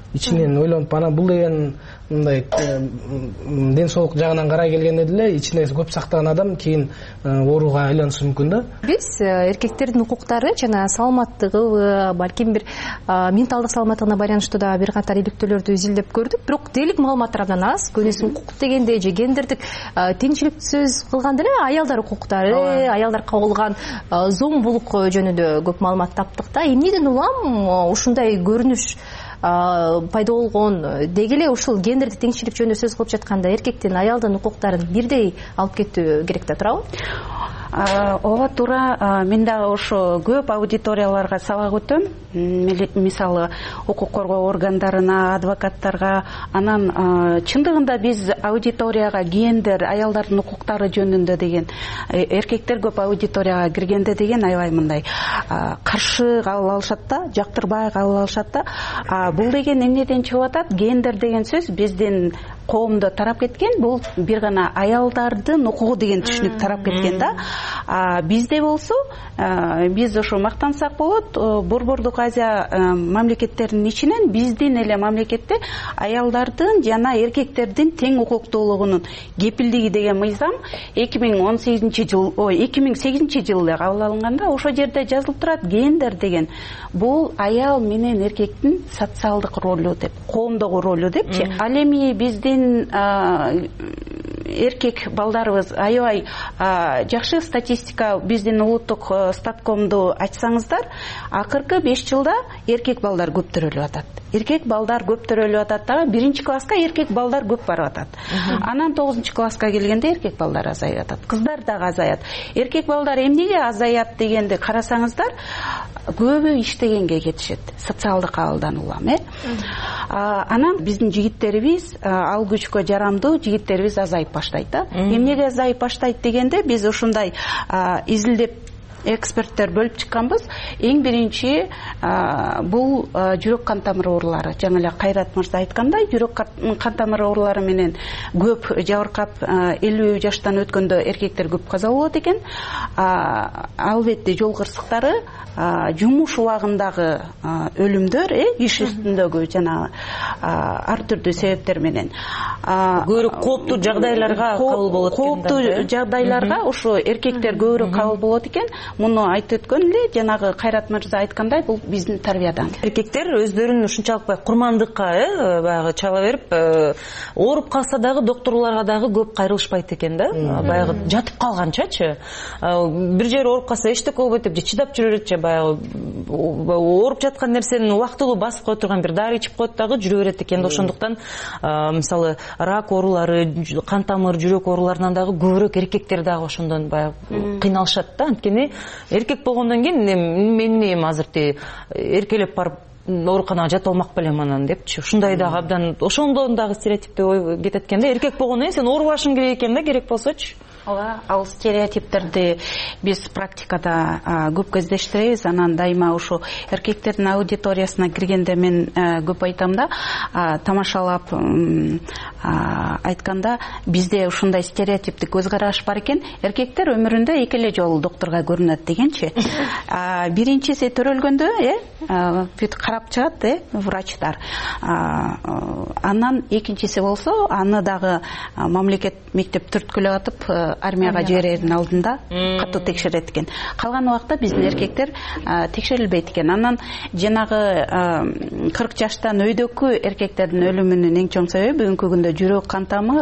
C: ичинен ойлонуп анан бул деген мындай ден соолук жагынан карай келгенде деле ичинде көп сактаган адам кийин ооруга айланышы мүмкүн да.
L: Биз эркектердин укуктары жана саламаттыгы, балким бир менталдык саламаттыгына байланыштуу да бир катар иликтөөлөрдү изилдеп көрдүк, бирок дээрлик маалыматтар абдан аз. Көбүнесе укук дегенде же гендердик теңчиликти сөз кылганда эле аялдар укуктары, аялдар кабылган зомбулук жөнүндө көп маалымат таптык да. Эмнеден улам ушундай көрүнүш пайда болгон? Деги эле ушул гендердик теңчилик жөнүндө сөз кылып жатканда эркектин аялдын укуктарын бирдей алып кетүү керек да, туурабы?
M: Ооба, туура. Мен дагы ошо көп аудиторияларга сабак өтөм. Мисалы, укук коргоо органдарына, адвокаттарга. Анан чындыгында биз аудиторияга гендер, аялдардын укуктары жөнүндө деген, эркектер көп аудиторияга киргенде деген аябай мындай каршы кабыл алышат да, жактырбай кабыл алышат да. Бул деген эмнеден чыгып атат? Гендер деген сөз биздин коомдо тарап кеткен, бул бир гана аялдардын укугу деген түшүнүк тарап кеткен да. Бизде болсо, биз ошо мактансак болот, Борбордук Азия мамлекеттеринин ичинен биздин эле мамлекетте аялдардын жана эркектердин тең укуктуулугунун кепилдиги деген мыйзам 2008 жылы кабыл алынганда, ошо жерде жазылып турат, гендер деген бул аял менен эркектин социалдык ролу деп, коомдогу ролу депчи. Ал эми биздин эркек балдарыбыз аябай жакшы статистика, биздин улуттук статкомду ачсаңыздар, акыркы 5 жылда эркек балдар көп төрөлүп атат. Эркек балдар көп төрөлүп атат да, 1-чи класска эркек балдар көп барып атат. Анан 9-чу класска келгенде эркек балдар азайып атат. Кыздар дагы азаят. Эркек балдар эмнеге азаят дегенди карасаңыздар, көбү иштегенге кетишет, социалдык абалдан улам, Анан биздин жигиттерибиз, ал күчкө жарамдуу жигиттерибиз азайып баштайт да. Эмнеге азайып баштайт дегенде, биз ушундай изилдеп эксперттер бөлүп чыкканбыз. Эң биринчи бул жүрөк кан тамыр оорулары. Жаңы эле Кайрат мырза айткандай, жүрөк кан тамыр оорулары менен көп жабыркап 50 жаштан өткөндө эркектер көп каза болот экен. Албетте жол кырсыктары, жумуш убагындагы өлүмдөр, иш үстүндөгү жана ар түрдүү себептер менен
K: көбүрөөк кооптуу жагдайларга кабыл болот экен.
M: Кооптуу жагдайларга ошо эркектер көбүрөөк кабыл болот экен. Муну айтып өткөн эле, жанагы Кайрат мырза айткандай, бул биздин тарбиядан.
K: Эркектер өздөрүн ушунчалык курмандыкка баягы чала берип, ооруп калса дагы докторлорго дагы көп кайрылышпайт экен да. Баягы жатып калганчачы. Бир жери ооруп калса эчтеке болбойт деп чыдап жүрө беретчи, баягы ооруп жаткан нерсени убактылуу басып кое турган бир дары ичип коет дагы жүрө берет экен. Ошондуктан мисалы рак оорулары, кан тамыр, жүрөк ооруларынан дагы көбүрөөк эркектер дагы ошондон баягы кыйналышат да. Анткени эркек болгондон кийин мен эми азыр эркелеп барып ооруканага жата алмак белем анан депчи. Ушундай дагы абдан ошондон дагы стереотипте ой кетет экен да. Эркек болгондон кийин сен оорубашың керек экен да, керек болсочу.
M: Ооба, ал стереотиптерди биз практикада көп кездештиребиз. Анан дайыма ошо эркектердин аудиториясына киргенде мен көп айтам да, тамашалап айтканда, бизде ушундай стереотиптик көз караш бар экен. Эркектер өмүрүндө 2 эле жолу докторго көрүнөт дегенчи. Биринчиси төрөлгөндө, бүт карап чыгат, врачтар. Анан экинчиси болсо, аны дагы мамлекет мектеп түрткүлөп атып армияга жиберердин алдында катуу текшерет экен. Калган убакта биздин эркектер текшерилбейт экен. Анан жанагы 40 жаштан өйдөкү эркектердин өлүмүнүн эң чоң себеби бүгүнкү күндө жүрөк кан тамыр,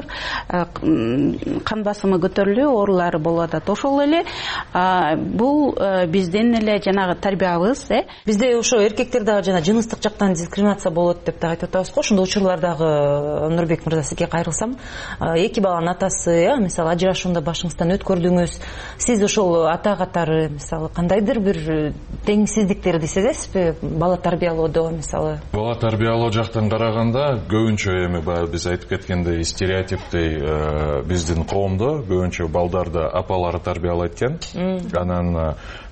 M: кан басымы көтөрүлүү оорулары болуп атат. Ошол эле бул биздин эле жанагы тарбиябыз,
K: Бизде ошо эркектер дагы жана жыныстык жактан дискриминация болот деп да айтып атабыз го. Ошондой учурлардагы Нурбек мырза сизге кайрылсам, 2 баланын атасы, мисалы ажырашуунда башыңыздан өткөрдүңүз. Сиз ошол ата катары мисалы кандайдыр бир теңсиздиктерди сезесизби бала тарбиялоодо мисалы?
N: Бала тарбиялоо жактан караганда көбүнчө эми баягы биз айтып кеткендей стереотиптей биздин коомдо көбүнчө балдарды апалары тарбиялайт экен. Анан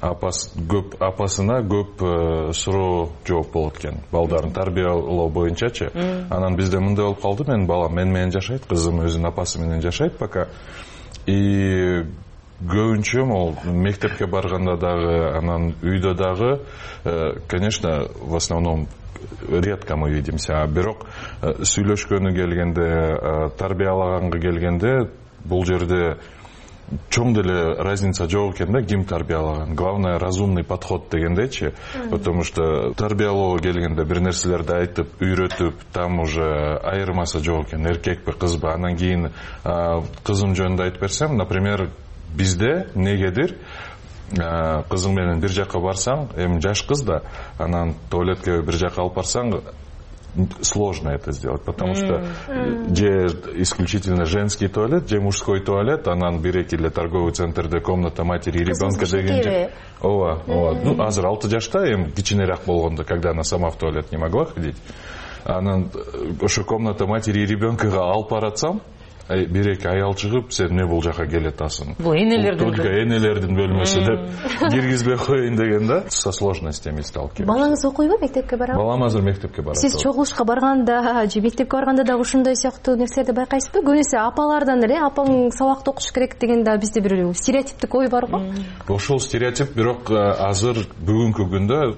N: апасына көп суроо жооп болот экен балдарын тарбиялоо боюнчачы. Анан бизде мындай болуп калды, менин балам мен менен жашайт, кызым өзүнүн апасы менен жашайт пока. И көбүнчө могул мектепке барганда дагы, анан үйдө дагы, конечно, в основном редко мы видимся. Бирок сүйлөшкөнү келгенде, тарбиялаганга келгенде, бул жерде чоң деле разница жок экен да, ким тарбиялаган. Главное разумный подход дегендечи, потому что тарбиялоого келгенде бир нерселерди айтып, үйрөтүп, там уже айырмасы жок экен, эркекпи, кызбы. Анан кийин кызым жөнүндө айтып берсем, например, бизде негедир кызың менен бир жака барсаң, эми жаш кыз да, анан туалетке бир жака алып барсаң, сложно это сделать, потому что же исключительно женский туалет, же мужской туалет, анан бир-эки эле торговый центрде комната матери и ребенка деген. Ооба. Ну, азыр 6 жашта, эми кичинерээк болгондо, когда она сама в туалет не могла ходить. Анан ошо комната матери и ребенкага алып баратсам, бир-эки аял чыгып, сен эмне бул жака келатасың?
K: Бул
N: только энелердин бөлмөсү деп киргизбей коеюн деген да. Со сложностями сталкиваюсь.
L: Балаңыз окуйбу, мектепке барабы?
N: Балам азыр мектепке барат.
L: Сиз чогулушка барганда же мектепке барганда да ушундай сыяктуу нерселерди байкайсызбы? Көбүнесе апалардан эле апаң сабакты окуш керек деген да бизде бир стереотиптик ой бар го.
N: Ошол стереотип, бирок азыр бүгүнкү күндө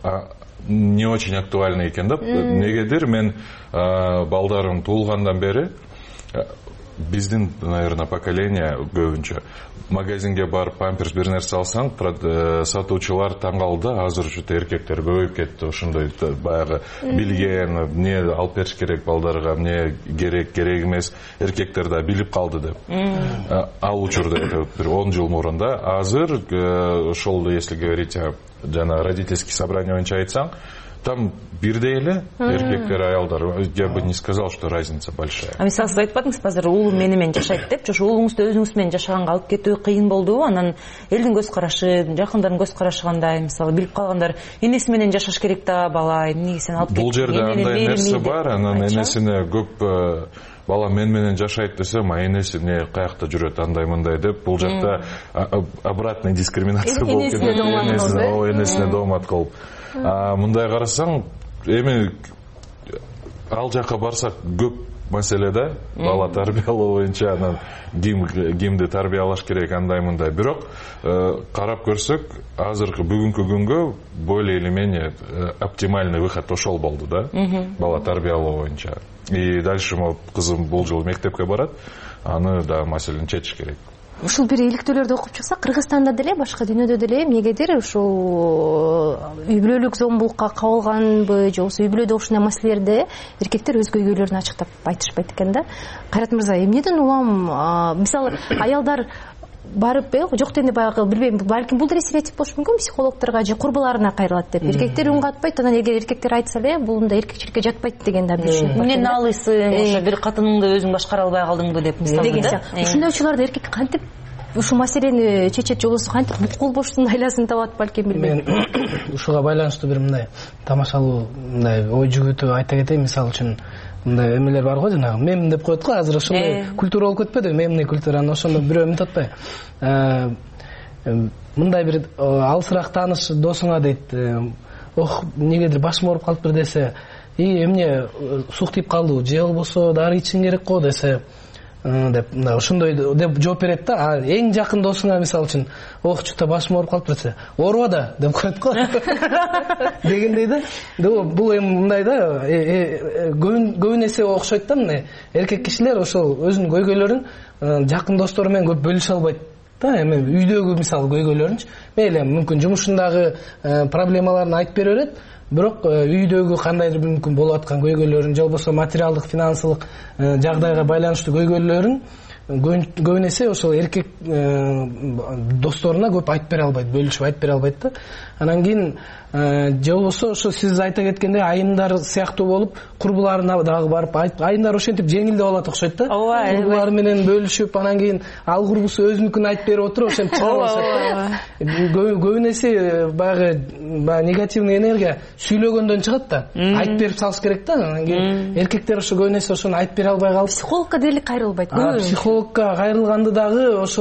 N: не очень актуальный экен да. Негедир мен балдарым туулгандан бери биздин, наверное, поколение көбүнчө магазинге барып памперс бир нерсе алсаң, сатуучулар таң калды, азыр что-то эркектер көбөйүп кетти, ошондой баягы билген, эмне алып бериш керек балдарга, эмне керек эмес, эркектер да билип калды деп. Ал учурда бир 10 жыл мурун да, азыр ошол, если говорить о жана родительский собрание боюнча айтсаң, там бирдей эле эркектер, аялдар. Я бы не сказал, что разница большая.
K: Мисалы, сиз айтпадыңыз, азыр уулум менен жашайт деп, ошо уулуңузду өзүңүз менен жашаганга алып кетүү кыйын болдубу? Анан элдин көз карашы, жакындардын көз карашы кандай? Мисалы, билип калгандар, энеси менен жашаш керек да, бала, эмнеге сен алып кеттиң?
N: Бул жерде андай нерсе бар, анан энесине көп бала мен менен жашайт десем, энеси эмне каякта жүрөт, андай-мындай деп, бул жакта обратный дискриминация болуп кетет. Энесине доомат кылып. Мындай карасаң, эми ал жака барсак көп маселе да, бала тарбиялоо боюнча, анан кимди тарбиялаш керек, андай-мындай. Бирок карап көрсөк, азыркы бүгүнкү күнгө более или менее оптимальный выход ошол болду да, бала тарбиялоо боюнча. И дальше кызым бул жыл мектепке барат, аны да маселени чечиш керек.
L: Ушул бир иликтөөлөрдү окуп чыксак, Кыргызстанда деле, башка дүйнөдө деле эмнегедир ушул үй бүлөлүк зомбулукка кабылганбы, же болбосо үй бүлөдө ушундай маселелерде эркектер өз көйгөйлөрүн ачыктап айтышпайт экен да. Кайрат мырза, эмнеден улам, мисалы, аялдар барып, жок дегенде баягы, билбейм, балким бул деле стереотип болушу мүмкүн, психологторго же курбуларына кайрылат деп. Эркектер үн катпайт, анан эгер эркектер айтса эле, булунда эркекчиликке жатпайт деген да бир түшүнүк бар.
K: Эмнени алыйсың, ошо бир катыныңды өзүң башкара албай калдыңбы деп, мисалы да.
L: Ушундай учурларда эркек кантип ушул маселени чечет, же болбосо кантип мукул боштун айласын табат, балким, билбейм.
C: Ушуга байланыштуу бир мындай тамашалуу мындай ой жүгүтүп айта кетейин. Мисалы үчүн мындай эмелер бар го, жанагы мем деп коет го, азыр ошондой культура болуп кетпеди, мемный культура, ошондо бирөө мынтат атпайбы, мындай бир алысыраак тааныш досуңа дейт, ох, эмнегедир башым ооруп калыптыр десе, эмне сук тип калдыбы, же болбосо дары ичишиң керек го десе, деп ошондой деп жооп берет да. Эң жакын досуңа мисалы үчүн, ох, чута башым ооруп калыптыр десе, ооруба да деп коет го дегендей да. Бул эми мындай да, көбүн эсе окшойт да, мындай эркек кишилер ошол өзүнүн көйгөйлөрүн жакын достору менен көп бөлүшө албайт да. Эми үйдөгү мисалы көйгөйлөрүнчү мейли мүмкүн жумушундагы проблемаларын айтып бере берет, бирок үйдөгү кандайдыр мүмкүн болуп аткан көйгөйлөрүн, же болбосо материалдык, финансылык жагдайга байланыштуу көйгөйлөрүн көбүн эсе ошол эркек досторуна көп айтып бере албайт, бөлүшүп айтып бере албайт да. Анан кийин же болбосо ошо сиз айта кеткендей айымдар сыяктуу болуп, курбуларына дагы барып айтып, айымдар ошентип жеңил деп алат окшойт да. Курбулары менен бөлүшүп, анан кийин ал курбусу өзүнүкүн айтып берип отуруп, ошентип чыгат. Көбүн эсе баягы негативный энергия сүйлөгөндөн чыгат да. Айтып берип салыш керек да. Анан кийин эркектер ошо көбүн эсе ошону айтып бере албай калып,
L: психологко дээрлик кайрылбайт.
C: Психологко кайрылганды дагы ошол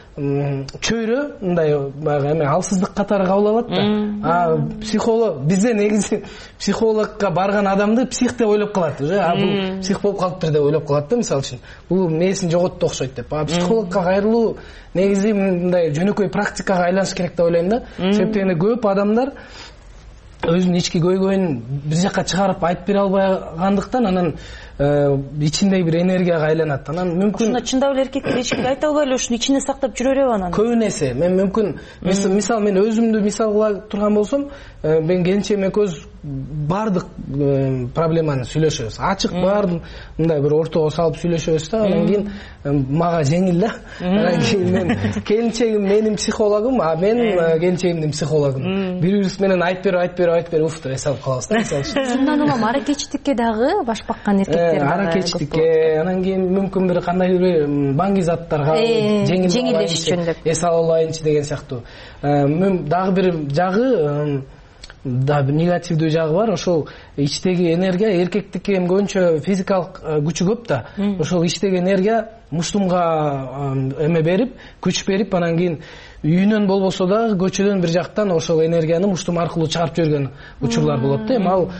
C: чөйрө мындай баягы эме алсыздык катары кабыл алат да. Психолог бизде негизи психологко барган адамды псих деп ойлоп калат уже. Бул псих болуп калыптыр деп ойлоп калат да, мисалы үчүн. Бул мээсин жоготту окшойт деп. Психологко кайрылуу негизи мындай жөнөкөй практикага айланыш керек деп ойлойм да. Себептен көп адамдар өзүнүн ички көйгөйүн бир жакка чыгарып айтып бере албагандыктан анан ичинде бир энергияга айланат. Анан мүмкүн
K: ушуна чындап эле эркектер ичинде айта албай эле ушуну ичинде сактап жүрө береби анан?
C: Көп нерсе. Мен мүмкүн мисалы мен өзүмдү мисал кыла турган болсом, мен келинчегим экөөбүз бардык проблеманы сүйлөшөбүз. Ачык баардык мындай бир ортого салып сүйлөшөбүз да. Анан кийин мага жеңил да. Анан кийин мен келинчегим менин психологум, а мен келинчегимдин психологум. Бири-бирибиз менен айтып берип уф деп эс алып калабыз да, мисалы үчүн.
L: Шундан улам аракечтикке дагы баш баккан эркектер бар.
C: Аракечтикке, анан кийин мүмкүн бир кандайдыр баңги заттарга жеңилдеш үчүн деп эс ала алайынчы деген сыяктуу. Дагы бир жагы негативдүү жагы бар. Ошол ичтеги энергия, эркектикке эми көбүнчө физикалык күчү көп да. Ошол ичтеги энергия муштумга эме берип, күч берип, анан кийин үйүнөн болбосо дагы көчөдөн бир жактан ошол энергияны муштум аркылуу чыгарып жиберген учурлар болот да. Эми ал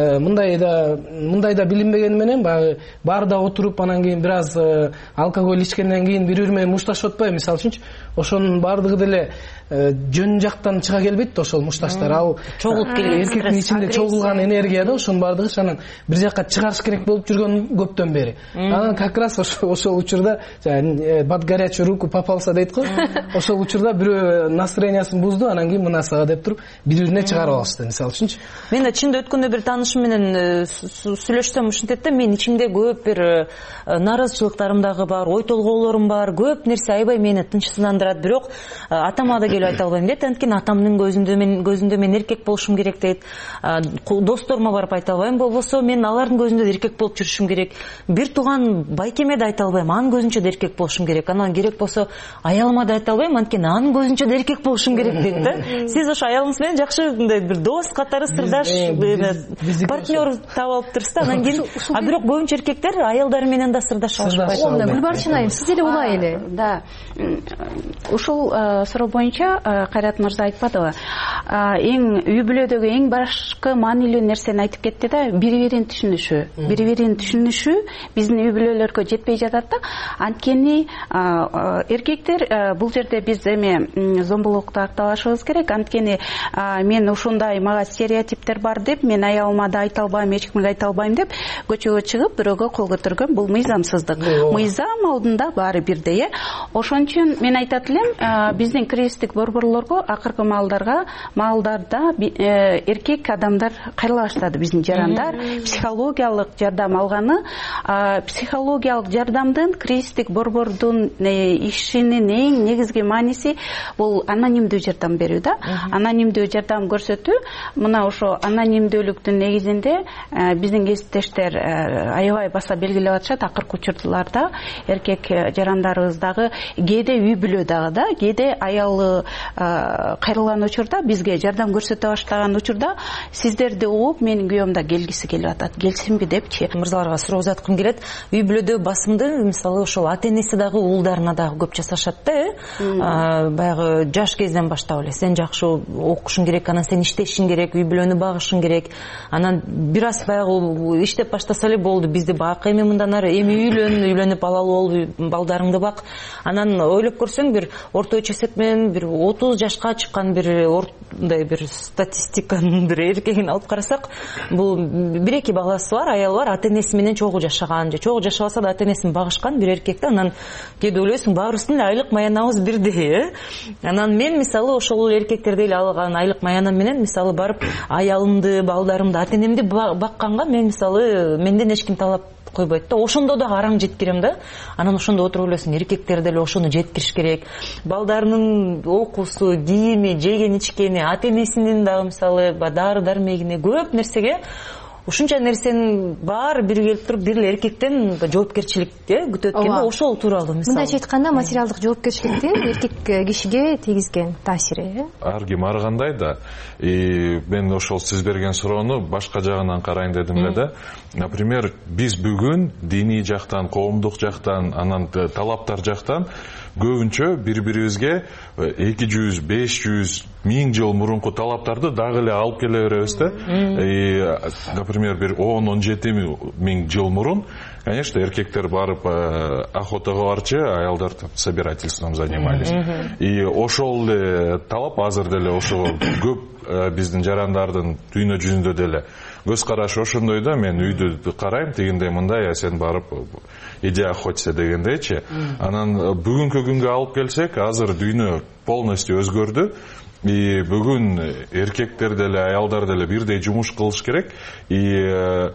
C: мындай да билинбегени менен баягы барда отуруп, анан кийин бир аз алкоголь ичкенден кийин бири-бири менен мушташып атпайбы, мисалы үчүнчү. Ошонун баардыгы деле жөн жактан чыга келбейт да ошол мушташтар. Ал
K: чогулуп келген
C: эркектин ичинде чогулган энергия да, ошонун баардыгы анан бир жакка чыгарыш керек болуп жүргөн көптөн бери. Анан как раз ошол учурда под горячую руку попался дейт го. Ошол учурда бирөө настроениясын бузду, анан кийин мына сага деп туруп бири-бирине чыгарып алышты, мисалы үчүнчү.
K: Мен чынында өткөндө бир таанышым менен сүйлөшсөм ушинтет да, мен ичимде көп бир нааразычылыктарым дагы бар, ой толгоолорум бар, көп нерсе аябай мени тынчсыздандырат, бирок атама да келип айта албайм дейт. Анткени атамдын көзүндө мен эркек болушум керек дейт. Досторума барып айта албайм, болбосо мен алардын көзүндө эркек болуп жүрүшүм керек. Бир тууган байкеме да айта албайм, анын көзүнчө да эркек болушум керек. Анан керек болсо аялыма да айта албайм, анткени анын көзүнчө да эркек болушум керек дейт да. Сиз ошо аялыңыз менен жакшы мындай бир дос катары, сырдаш, партнер таап алыптырсыз да. Анан кийин бирок көбүнчө эркектер аялдары менен да сырдаша алышпайт.
L: Гүлбарчын айым, сиз деле улай эле.
M: Да. Ушул суроо боюнча Кайрат мырза айтпадыбы? Эң үй бүлөдөгү эң башкы маанилүү нерсени айтып кетти да, бири-бирин түшүнүшү биздин үй бүлөлөргө жетпей жатат да. Анткени эркектер бул жерде биз эми зомбулукту акталашыбыз керек. Анткени мен ушундай мага стереотиптер бар деп, мен аялыма да айта албайм, эч кимге айта албайм деп көчөгө чыгып бирөөгө кол көтөргөн бул мыйзамсыздык. Мыйзам алдында баары бирдей. Ошон үчүн мен айтат элем, биздин кризистик борборлорго акыркы маалдарда эркек адамдар кайрыла баштады, биздин жарандар психологиялык жардам алганы. Психологиялык жардамдын кризистик борбордун ишинин эң негизги мааниси бул анонимдүү жардам берүү да. Анонимдүү жардам көрсөтүү. Мына ошо анонимдүүлүктүн негизинде биздин кесиптештер аябай баса белгилеп атышат. Акыркы учурларда эркек жарандарыбыз дагы кээде үй бүлө дагы да, кээде аялы кайрылган учурда, бизге жардам көрсөтө баштаган учурда сиздерди угуп менин күйөөм да келгиси келип атат, келсинби депчи.
K: Мырзаларга суроо узаткым келет. Үй бүлөдө басымды мисалы ошол ата энеси дагы уулдарына дагы көп жасашат да. Баягы жаш кезден баштап эле сен жакшы окушуң керек, анан сен иштешиң керек, үй бүлөнү багышың керек. Анан бир аз баягы иштеп баштаса эле болду, бизди бак, эми мындан ары эми үйлөнүп алалуу бол, балдарыңды бак. Анан ойлоп көрсөң бир орточо эсеп менен бир 30 жашка чыккан бир статистиканын бир эркегин алып карасак, бул 1-2 баласы бар, аялы бар, ата энеси менен чогуу жашаган же чогуу жашабаса да ата энесин багышкан бир эркекти. Анан кээде ойлойсуң баарыбыздын эле айлык маянабыз бирдей. Анан мен мисалы ошол эркектерди эле алган айлык маянам менен мисалы барып аялымды, балдарымды, ата энемди бакканга мен мисалы менден эч ким талап койбойт да. Ошондо да араң жеткирем да. Анан ошондо отуруп элесиң, эркектер деле ошону жеткириш керек. Балдарынын окуусу, кийими, жеген ичкени, ата энесинин дагы мисалы дары дармегине көп нерсеге ушунча нерсенин баары бир келип туруп бир эле эркектен жоопкерчилик күтөт экен. Ошол тууралуу мисалы.
L: Мындайча айтканда, материалдык жоопкерчиликтин эркек кишиге тийгизген таасири.
N: Ар ким ар кандай да. Мен ошол сиз берген суроону башка жагынан карайын дедим эле да. Например, биз бүгүн диний жактан, коомдук жактан, анан талаптар жактан көбүнчө бири бирибизге 200, 500, 1000 жыл мурунку талаптарды дагы эле алып келе беребиз да. Например, бир 10-17 миң жыл мурун, конечно, эркектер барып охотага барчу, аялдар собирательством занимались. И ошол эле талап азыр деле ошо көп биздин жарандардын дүйнө жүзүндө деле көз карашы ошондой да. Мен үйдү карайм, тигиндей мындай, сен барып иди охоться дегендейчи. Анан бүгүнкү күнгө алып келсек, азыр дүйнө полностью өзгөрдү. И бүгүн эркектер деле, аялдар деле бирдей жумуш кылыш керек. И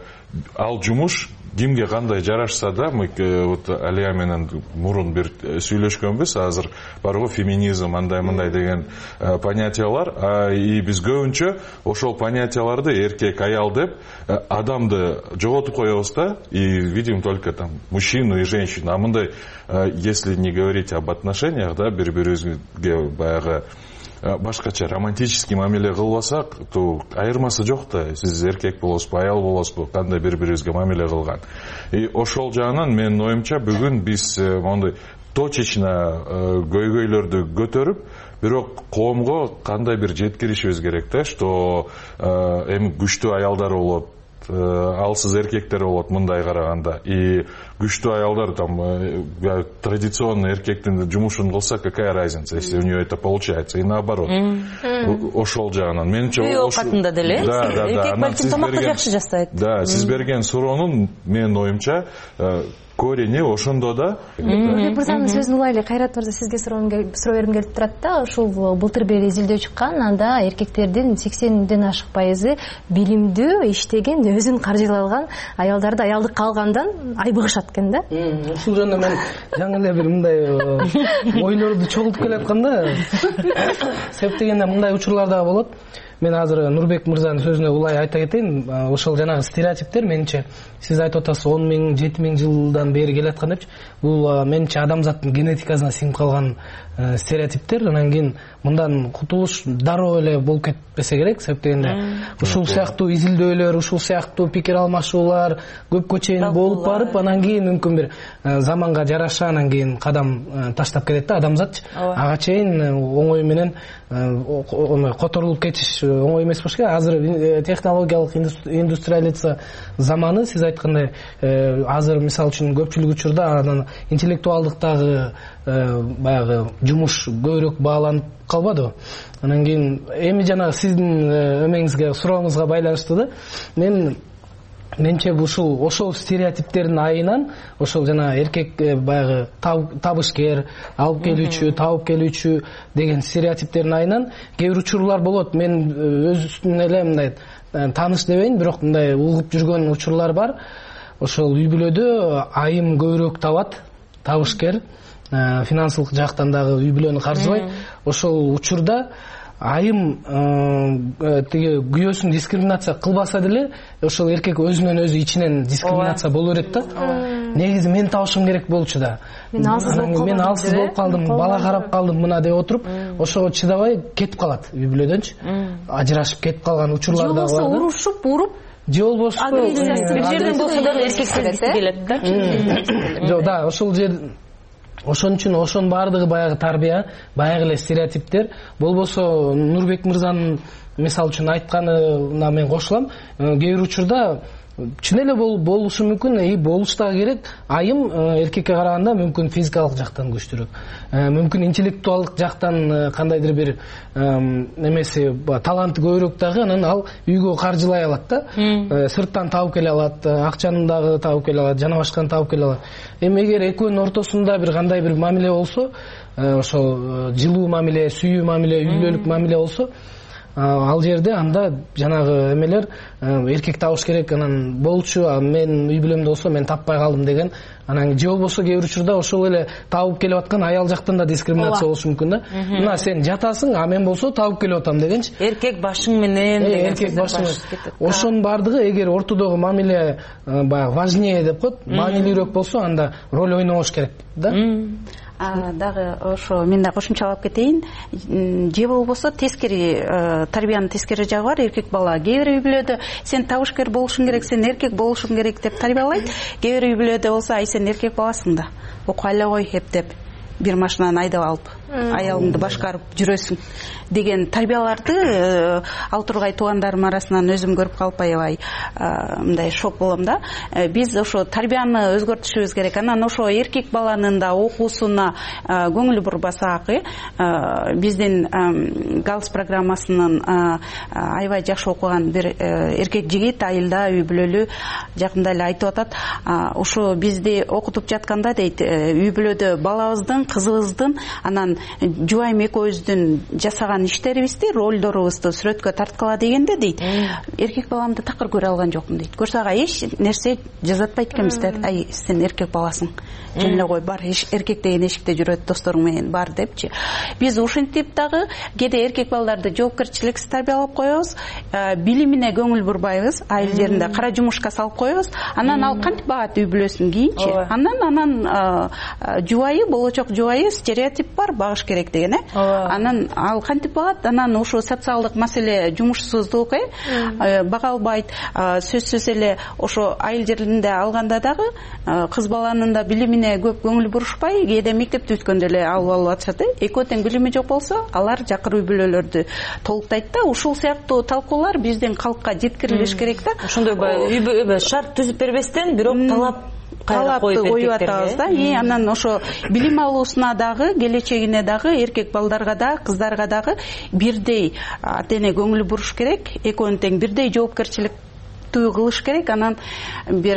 N: ал жумуш кимге кандай жарашса да, мы вот Алия менен мурун бир сүйлөшкөнбүз, азыр барго феминизм андай-мындай деген понятиялар, и биз көбүнчө ошол понятияларды эркек, аял деп адамды жоготуп коебуз да, и видим только там мужчину и женщину. А мындай, если не говорить об отношениях, да, бири-бирибизге баягы башкача романтический мамиле кылбасак, то айырмасы жок да. Сиз эркек болосузбу, аял болосузбу, кандай бири-бирибизге мамиле кылган. И ошол жагынан менин оюмча бүгүн биз мондай точечно көйгөйлөрдү көтөрүп, бирок коомго кандай бир жеткиришибиз керек да, что эми күчтүү аялдар болот, алсыз эркектер болот мындай караганда. И күчтүү аялдар там традиционный эркектин жумушун кылса, какая разница, если у нее это получается, и наоборот. Ошол жагынан менимче
K: оокатында деле эркек балким тамакты жакшы жасайт.
N: Да, сиз берген суроонун менин оюмча корени ошондо да.
L: Нурбек мырзанын сөзүн улайлы, Кайрат мырза, сизге суроо бергим келип турат да. Ушул былтыр бир изилдөө чыккан, анда эркектердин 80ден ашык пайызы билимдүү, иштеген, өзүн каржылай алган аялдарды аялдыкка алгандан айбыгышат экен да.
C: Ушул жөнүндө мен жаңы эле бир мындай ойлорду чогултуп келатканда, себеп дегенде мындай учурлар да болот. Мен азыр Нурбек мырзанын сөзүнө улай айта кетейин. Ошол жанагы стереотиптер менимче, сиз айтып атасыз 10 миң, 7 миң жылдан бери келаткан депчи. Бул менимче адамзаттын генетикасына сиңип калган стереотиптер. Анан кийин мындан кутулуш дароо эле болуп кетпесе керек. Себеп дегенде ушул сыяктуу изилдөөлөр, ушул сыяктуу пикир алмашуулар көпкө чейин болуп барып, анан кийин мүмкүн бир заманга жараша анан кийин кадам таштап кетет да адамзат. Ага чейин оңой менен которулуп кетиш оңой эмес болуш керек. Азыр технологиялык индустриализация заманы, сиз айткандай, азыр мисалы үчүн көпчүлүк учурда анан интеллектуалдыктагы баягы жумуш көбүрөөк бааланып калбадыбы? Анан кийин эми жана сиздин эмеңизге, сурооңузга байланыштуу да, менимче ошол стереотиптердин айынан, ошол жана эркек баягы табышкер, алып келүүчү, табып келүүчү деген стереотиптердин айынан кээ бир учурлар болот. Мен өз үстүмөн эле мындай тааныш дебейин, бирок мындай угуп жүргөн учурлар бар. Ошол үй бүлөдө айым көбүрөөк табат, табышкер, финансылык жактан дагы үй бүлөнү каржыбайт. Ошол учурда айым тиги күйөөсүн дискриминация кылбаса деле, ошол эркек өзүнөн өзү ичинен дискриминация боло берет да. Негизи мен табышым керек болчу да. Мен алсыз болуп калдым, бала карап калдым мына деп отуруп, ошого чыдабай кетип калат үй бүлөдөнчү. Ажырашып кетип калган учурлар да бар.
L: Же болбосо урушуп, уруп,
C: же болбосо
K: бир жерден болсо дагы эркексиз келет да.
C: Жок, да, ошол жер. Ошон үчүн ошонун баардыгы баягы тарбия, баягы эле стереотиптер. Болбосо Нурбек мырзанын мисалы үчүн айтканына мен кошулам. Кээ бир учурда чын эле болушу мүмкүн, болуш да керек. Айым эркекке караганда мүмкүн физикалык жактан күчтүүрөөк, мүмкүн интеллектуалдык жактан кандайдыр бир немеси, таланты көбүрөөк дагы, анан ал үйгө каржылай алат да. Сырттан табып келе алат, акчаны дагы табып келе алат, жана башканы табып келе алат. Эми эгер экөөнүн ортосунда бир кандай бир мамиле болсо, ошол жылуу мамиле, сүйүү мамиле, үй бүлөлүк мамиле болсо, ал жерде анда жанагы эмелер эркек табыш керек, анан болчу, мен үй бүлөмдө болсо мен таппай калдым деген, анан же болбосо кээ бир учурда ошол эле табып келип аткан аял жактан да дискриминация болушу мүмкүн да. Мына сен жатасың, а мен болсо табып келип атам дегенчи.
K: Эркек башың менен деген.
C: Эркек башың менен. Ошонун бардыгы эгер ортодогу мамиле баягы важнее деп коет, маанилүүрөөк болсо, анда роль ойнобош керек да.
M: Дагы ошо мен да кошумчалап кетейин. Же болбосо тескери тарбиянын тескери жагы бар. Эркек бала кээ бир үй бүлөдө сен табышкер болушуң керек, сен эркек болушуң керек деп тарбиялайт. Кээ бир үй бүлөдө болсо ай сен эркек баласың да, окуй эле кой эптеп. бир машинаны айдап алып аялыңды башкарып жүрөсүң деген тарбияларды ал тургай туугандарым арасынан өзүм көрүп калып аябай мындай шок болом да. Биз ошо тарбияны өзгөртүшүбүз керек. Анан ошо эркек баланын да окуусуна көңүл бурбасак, биздин галс программасынын аябай жакшы окуган бир эркек жигит айылда үй бүлөлүү жакында эле айтып атат. Ошо бизди окутуп жатканда дейт, үй бүлөдө балабыздын, кызыбыздын, анан жубайым экөөбүздүн жасаган иштерибизди, ролдорубузду сүрөткө тарткыла дегенде дейт, эркек баламды такыр көрө алган жокмун дейт. Көрсө ага эч нерсе жазатпайт экенбиз дейт. Ай, сен эркек баласың, жөн эле кой, бар, эркек деген эшикте жүрөт, досторуң менен бар депчи. Биз ушинтип дагы кээде эркек балдарды жоопкерчиликсиз тарбиялап коебуз, билимине көңүл бурбайбыз, айыл жеринде кара жумушка салып коебуз. Анан ал кантип багат үй бүлөсүн кийинчи. Анан жубайы, болочок жубайы стереотип бар, багыш керек деген, Анан ал кантип багат? Анан ошо социалдык маселе, жумушсуздук, бага албайт. Сөзсүз эле ошо айыл жеринде алганда дагы кыз баланын да билимине көп көңүл бурушпай, кээде мектепти бүткөндө эле алып алып атышат. Экөө тең билими жок болсо, алар жакыр үй бүлөлөрдү толуктайт да. Ушул сыяктуу талкуулар биздин калкка жеткирилиш керек да.
K: Ошондой шарт түзүп бербестен, бирок талапты коюп атабыз да. Анан ошо
M: билим алуусуна дагы, келечегине дагы, эркек балдарга да, кыздарга дагы бирдей ата-эне көңүл буруш керек. Экөөнү тең бирдей жоопкерчилик кылыш керек. Анан бир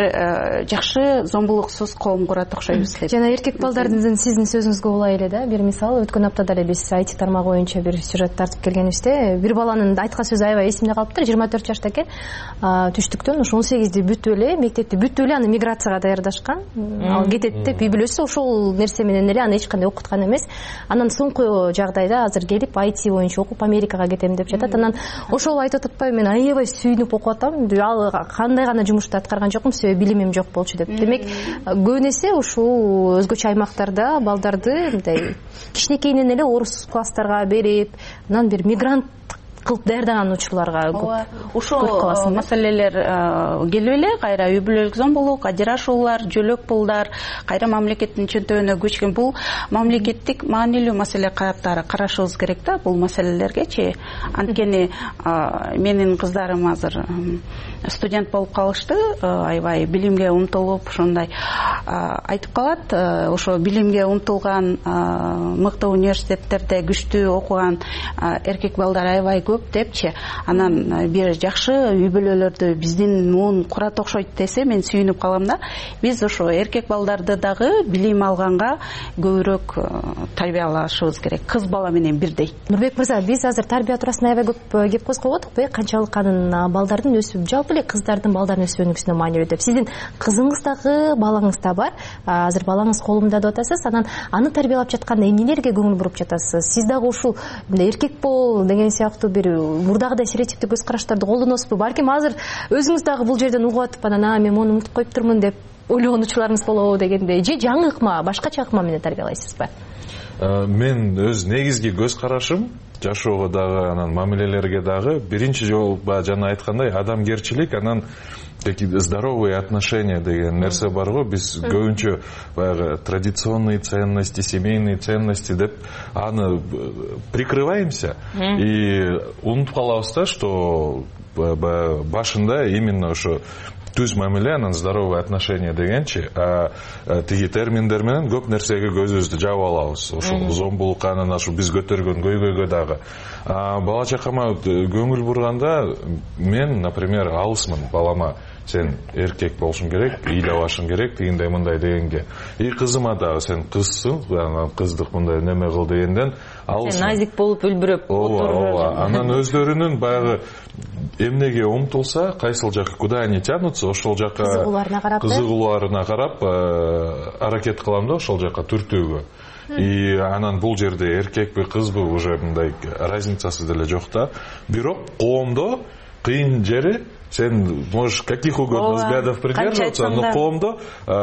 M: жакшы зомбулуксуз коом курат окшойбуз.
L: Жана эркек балдардын сиздин сөзүңүзгө улай эле да, бир мисал, өткөн аптада эле биз IT тармагы боюнча бир сюжет тартып келгенибизде, бир баланын айткан сөзү аябай эсимде калыптыр. 24 жашта экен, түштүктөн ушу 18-ди бүтүп эле, мектепти бүтүп эле, аны миграцияга даярдашкан. Ал кетет деп үй бүлөсү ошол нерсе менен эле аны эч кандай окуткан эмес. Анан соңку жагдайда азыр келип IT боюнча окуп Америкага кетем деп жатат. Анан ошол айтып атпайбы, мен аябай сүйүнүп окуп атам. Кандай гана жумушту аткарган жокмун, себеби билимим жок болчу деп. Демек, көп эсе ушул өзгөчө аймактарда балдарды мындай кичинекейинен эле орус класстарга берип, анан бир мигрант кылып даярдаган учурларга көп.
M: Ушул маселелер келип эле кайра үй бүлөлүк зомбулук, ажырашуулар, жөлөк пулдар кайра мамлекеттин чөнтөгүнө көчкөн. Бул мамлекеттик маанилүү маселе катары карашыбыз керек да бул маселелергечи. Анткени менин кыздарым азыр студент болуп калышты, аябай билимге умтулуп, ошондой айтып калат, ошо билимге умтулган мыкты университеттерде күчтүү окуган эркек балдар аябай көп депчи. Анан бир жакшы үй бүлөлөрдү биздин муун курат окшойт десе, мен сүйүнүп калам да. Биз ошо эркек балдарды дагы билим алганга көбүрөөк тарбиялашыбыз керек, кыз бала менен бирдей.
L: Нурбек мырза, биз азыр тарбия туурасында аябай көп кеп козгоп атыкпы, канчалык анын балдардын өсүп, жалпы эле кыздардын балдардын өсүүнүн маанилүү деп. Сиздин кызыңыз дагы, балаңыз да бар. Азыр балаңыз колумда деп атасыз. Анан аны тарбиялап жатканда эмнелерге көңүл буруп жатасыз? Сиз дагы ушул эркек бол деген сыяктуу бир мурдагыдай стереотиптик көз караштарды колдоносузбу? Балким азыр өзүңүз дагы бул жерден угуп атып, анан мен муну унутуп коюптурмун деп ойлогон учурларыңыз болобу дегендей, же жаңы ыкма, башкача ыкма менен тарбиялайсызбы?
N: Мен өз негизги көз карашым жашоого дагы, анан мамилелерге дагы биринчи жолу жана айткандай адамгерчилик, анан здоровые отношения деген нерсе бар го. Биз көбүнчө баягы традиционные ценности, семейные ценности деп аны прикрываемся и унутуп калабыз да, что башында именно ошо түз мамиле, анан здоровые отношения дегенчи, тиги терминдер менен көп нерсеге көзүбүздү жаап алабыз. Ошол зомбулукка, анан ошо биз көтөргөн көйгөйгө дагы. Бала чакама көңүл бурганда мен, например, алысмын балама, сен эркек болушуң керек, ыйлабашың керек, тигиндей мындай дегенге. И кызыма дагы сен кызсың, анан кыздык мындай неме кыл дегенден алысмын.
K: Сен назик болуп үлбүрөп отуруп.
N: Анан өздөрүнүн баягы эмнеге умтулса, кайсыл жака куда они тянутся, ошол жака кызыгууларына карап аракет кылам да, ошол жака түртүүгө. И анан бул жерде эркекпи, кызбы уже мындай разницасы деле жок да. Бирок коомдо кыйын жери, сен можешь каких угодно взглядов придерживаться, но коомдо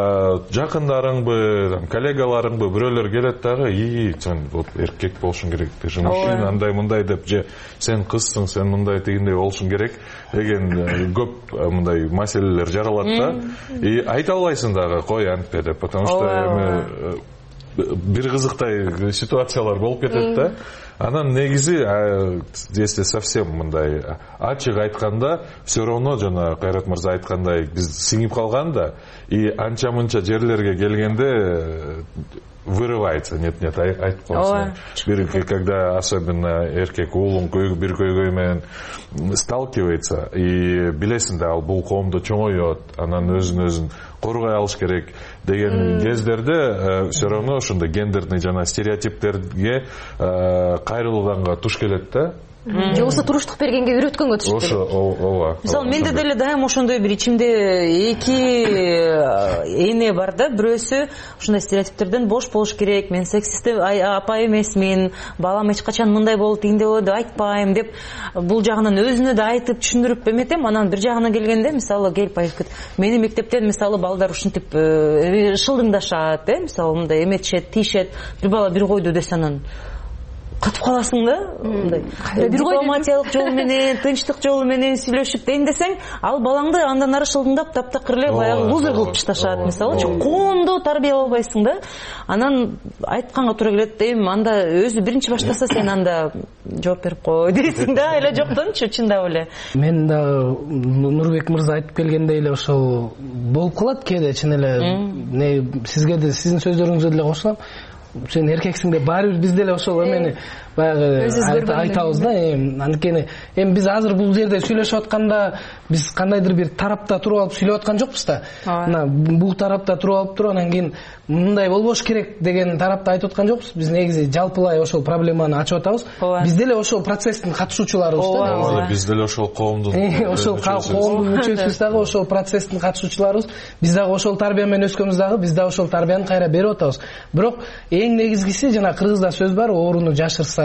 N: жакындарыңбы, коллегаларыңбы бирөөлөр келет дагы, сен вот эркек болушуң керек, ты же мужчина, андай мындай деп, же сен кызсың, сен мындай тигиндей болушуң керек деген көп мындай маселелер жаралат да. И айта албайсың дагы, кой антпе деп, потому что бир кызыктай ситуациялар болуп кетет да. Анан негизи если совсем мындай ачык айтканда, все равно жана Кайрат мырза айткандай биз сиңип калган да, и анча-мынча жерлерге келгенде вырывается, нет, айтып коесуң. Когда особенно эркек уулун бир көйгөй менен сталкивается, и билесиң да ал бул коомдо чоңойот, анан өзүн коргой алыш керек деген кездерде все равно ошондой гендерный жана стереотиптерге кайрылганга туш келет да.
L: Же болбосо туруштук бергенге үйрөткөнгө түшүп келет.
K: Ооба. Мисалы менде деле дайым ошондой бир ичимде эки эне бар да, бирөөсү ушундай стереотиптерден бош болуш керек, мен сексист апа эмесмин, балам эч качан мындай болот, тигиндей болот деп айтпайм деп бул жагынан өзүнө да айтып түшүндүрүп эметем. Анан бир жагына келгенде мисалы келип айтып, мени мектептен мисалы балдар ушинтип шылдыңдашат, мисалы мындай эметишет, тийишет, бир бала бир койду десе анан катып каласың да, мындай дипломатиялык жол менен, тынчтык жолу менен сүйлөшүп дейин десең, ал балаңды андан ары шылдыңдап таптакыр эле баягы лузер кылып ташташат. Мисалы коомдо тарбиялай албайсың да. Анан айтканга туура келет дейм, анда өзү биринчи баштаса сен анда жооп берип кой дейсиң да, эле жоктончу чындап эле.
C: Мен дагы Нурбек мырза айтып келгендей эле ошол болуп калат кээде, чын эле. Сизге да сиздин сөздөрүңүзгө деле кошулам. Сен эркексиң деп баары бир биз деле ошол эмени баягы айтабыз да. Анткени эми биз азыр бул жерде сүйлөшүп атканда биз кандайдыр бир тарапта туруп алып сүйлөп аткан жокпуз да. Мына бул тарапта туруп туруп анан кийин мындай болбош керек деген тарапта айтып аткан жокпуз. Биз негизи жалпылай ошол проблеманы ачып атабыз. Биз деле ошол процесстин катышуучуларыбыз да.
N: Биз деле ошол коомдун
C: мүчөсүбүз дагы, ошол процесстин катышуучуларыбыз. Биз дагы ошол тарбия менен өскөнбүз дагы, биз дагы ошол тарбияны кайра берип атабыз. Бирок эң негизгиси жана кыргызда сөз бар, ооруну жашырса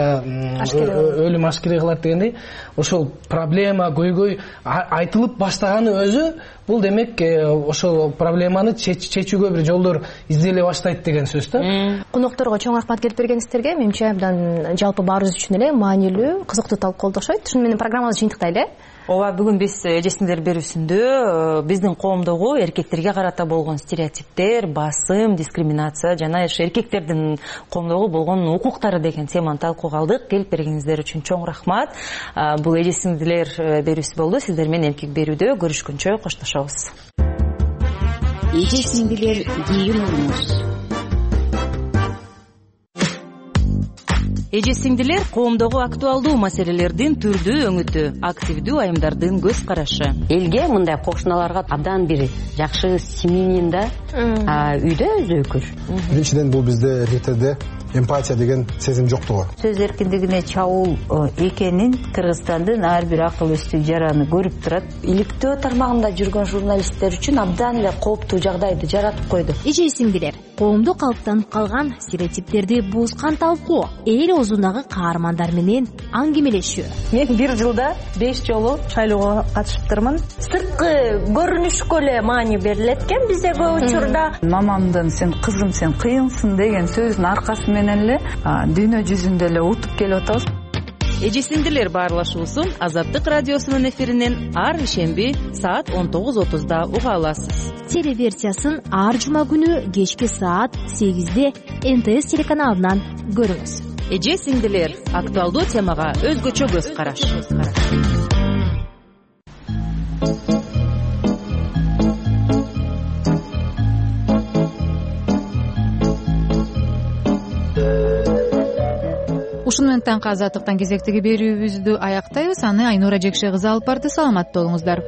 C: өлүм ашкере кылат дегендей, ошол проблема, көйгөй айтылып баштаганы өзү бул демек ошол проблеманы чечүүгө бир жолдор изделе баштайт деген сөз да.
L: Конокторго чоң рахмат келип бергениңиздерге. Менимче абдан жалпы баарыбыз үчүн эле маанилүү, кызыктуу талкуулоодо окшойт. Шуну менен программабызды жыйынтыктайлы.
K: Ооба, бүгүн биз эже сиңдилер берүүсүндө биздин коомдогу эркектерге карата болгон стереотиптер, басым, дискриминация жана эркектердин коомдогу болгон укуктары деген теманы талкууга алдык. Келип бергениңиздер үчүн чоң рахмат. Бул эже сиңдилер берүүсү болду. Сиздер менен эркек берүүдө көрүшкүнчө коштошобуз.
O: Эже сиңдилер кийин уруңуз.
K: Эже сиңдилер коомдогу актуалдуу маселелердин түрдүү өңүтү, активдүү айымдардын көз карашы.
O: Элге мындай кошуналарга абдан бир жакшы симинин да, үйдө өзөкүр.
P: Биринчиден бул бизде эркектерде эмпатия деген сезим жоктугу.
Q: Сөз эркиндигине чабуул экенин Кыргызстандын ар бир акыл өстүк жараны көрүп турат. Иликтөө тармагында жүргөн журналисттер үчүн абдан эле кооптуу жагдайды жаратып койду.
R: Эже сиңдилер, коомдо калыптанып калган стереотиптерди бузган талкуу, эл оозундагы каармандар менен аңгемелешүү.
Q: Мен бир жылда 5 жолу шайлоого катышыптырмын. Сырткы көрүнүшкө эле маани берилет экен бизде көп учурда. Мамамдын сен кызым сен кыйынсың деген сөзүнүн аркасы менен эле дүйнө жүзүндө эле утуп келип атабыз.
K: Эже сиңдилер баарлашуусун Азаттык радиосунун эфиринен ар ишемби саат 19:30 уга аласыз.
R: Телеверсиясын ар жума күнү кечки саат 8-де НТС телеканалынан көрүңүз.
K: Эже сиңдилер актуалдуу темага өзгөчө көз караш.
A: Ушуну менен таңкы Азаттыктан кезектеги берүүбүздү аяктайбыз. Аны Айнура Жекше кызы алып барды. Саламатта болуңуздар.